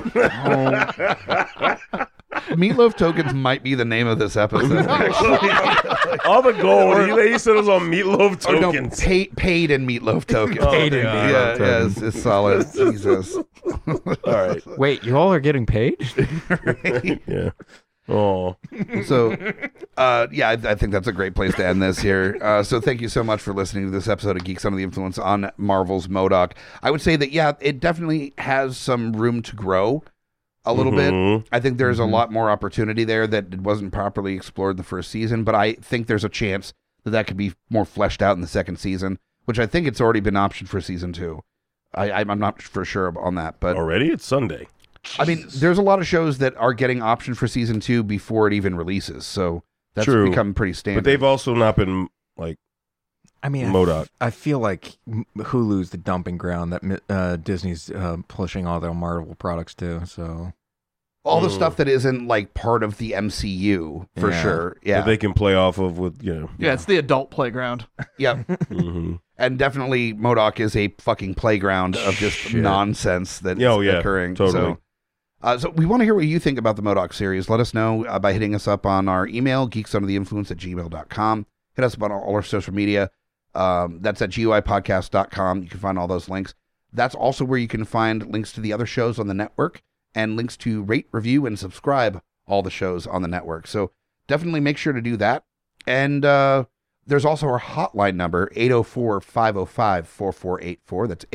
Meatloaf tokens might be the name of this episode. All the gold. He said it was on meatloaf Oh, no, tokens. paid in meatloaf tokens. Paid in meatloaf yeah, tokens. it's solid. Jesus. All right. Wait, you all are getting paid? Yeah. Oh. So, I think that's a great place to end this here. So thank you so much for listening to this episode of Geeks Under the Influence on Marvel's MODOK. I would say that, it definitely has some room to grow. a little bit. Mhm. I think there's a lot more opportunity there that wasn't properly explored the first season, but I think there's a chance that could be more fleshed out in the second season, which I think it's already been optioned for season 2. I'm not for sure on that, but already it's Sunday. I mean, there's a lot of shows that are getting optioned for season 2 before it even releases, so that's True. become pretty standard. But they've also not been like. I mean, MODOK. I feel like Hulu's the dumping ground that Disney's pushing all their Marvel products to. So all the stuff that isn't like part of the MCU for sure. Yeah, that they can play off of with Yeah, it's the adult playground. Yep. And definitely MODOK is a fucking playground of just nonsense that's occurring. Totally. So we want to hear what you think about the MODOK series. Let us know by hitting us up on our email, geeksunderinfluence@gmail.com. Hit us up on all our social media. That's at GUIpodcast.com. You can find all those links. That's also where you can find links to the other shows on the network and links to rate, review, and subscribe all the shows on the network. So definitely make sure to do that. And there's also our hotline number, 804-505-4484. That's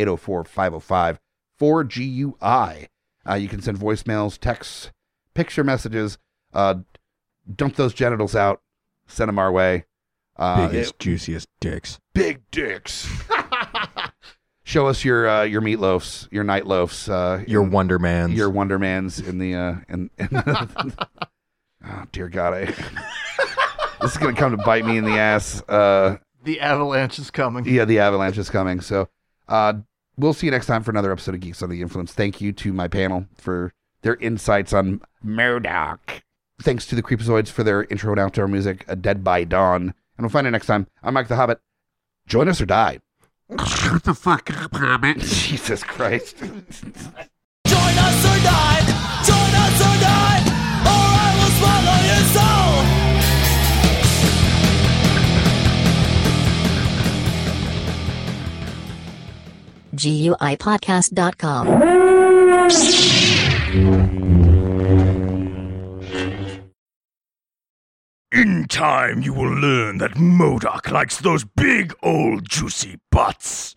804-505-4GUI. You can send voicemails, texts, picture messages, dump those genitals out, send them our way. Biggest, juiciest dicks. Big dicks. Show us your meatloafs, your night loafs, your Wondermans, your Wondermans in the oh dear God, this is gonna come to bite me in the ass. The avalanche is coming. Yeah, the avalanche is coming. So, we'll see you next time for another episode of Geeks Under the Influence. Thank you to my panel for their insights on MODOK. Thanks to the Creepazoids for their intro and outdoor music, Dead by Dawn. And we'll find you next time. I'm Mike the Hobbit. Join us or die. Shut the fuck up, Hobbit. Jesus Christ. Join us or die. Join us or die. Or I will swallow your soul. GUIPodcast.com. In time, you will learn that MODOK likes those big old juicy butts.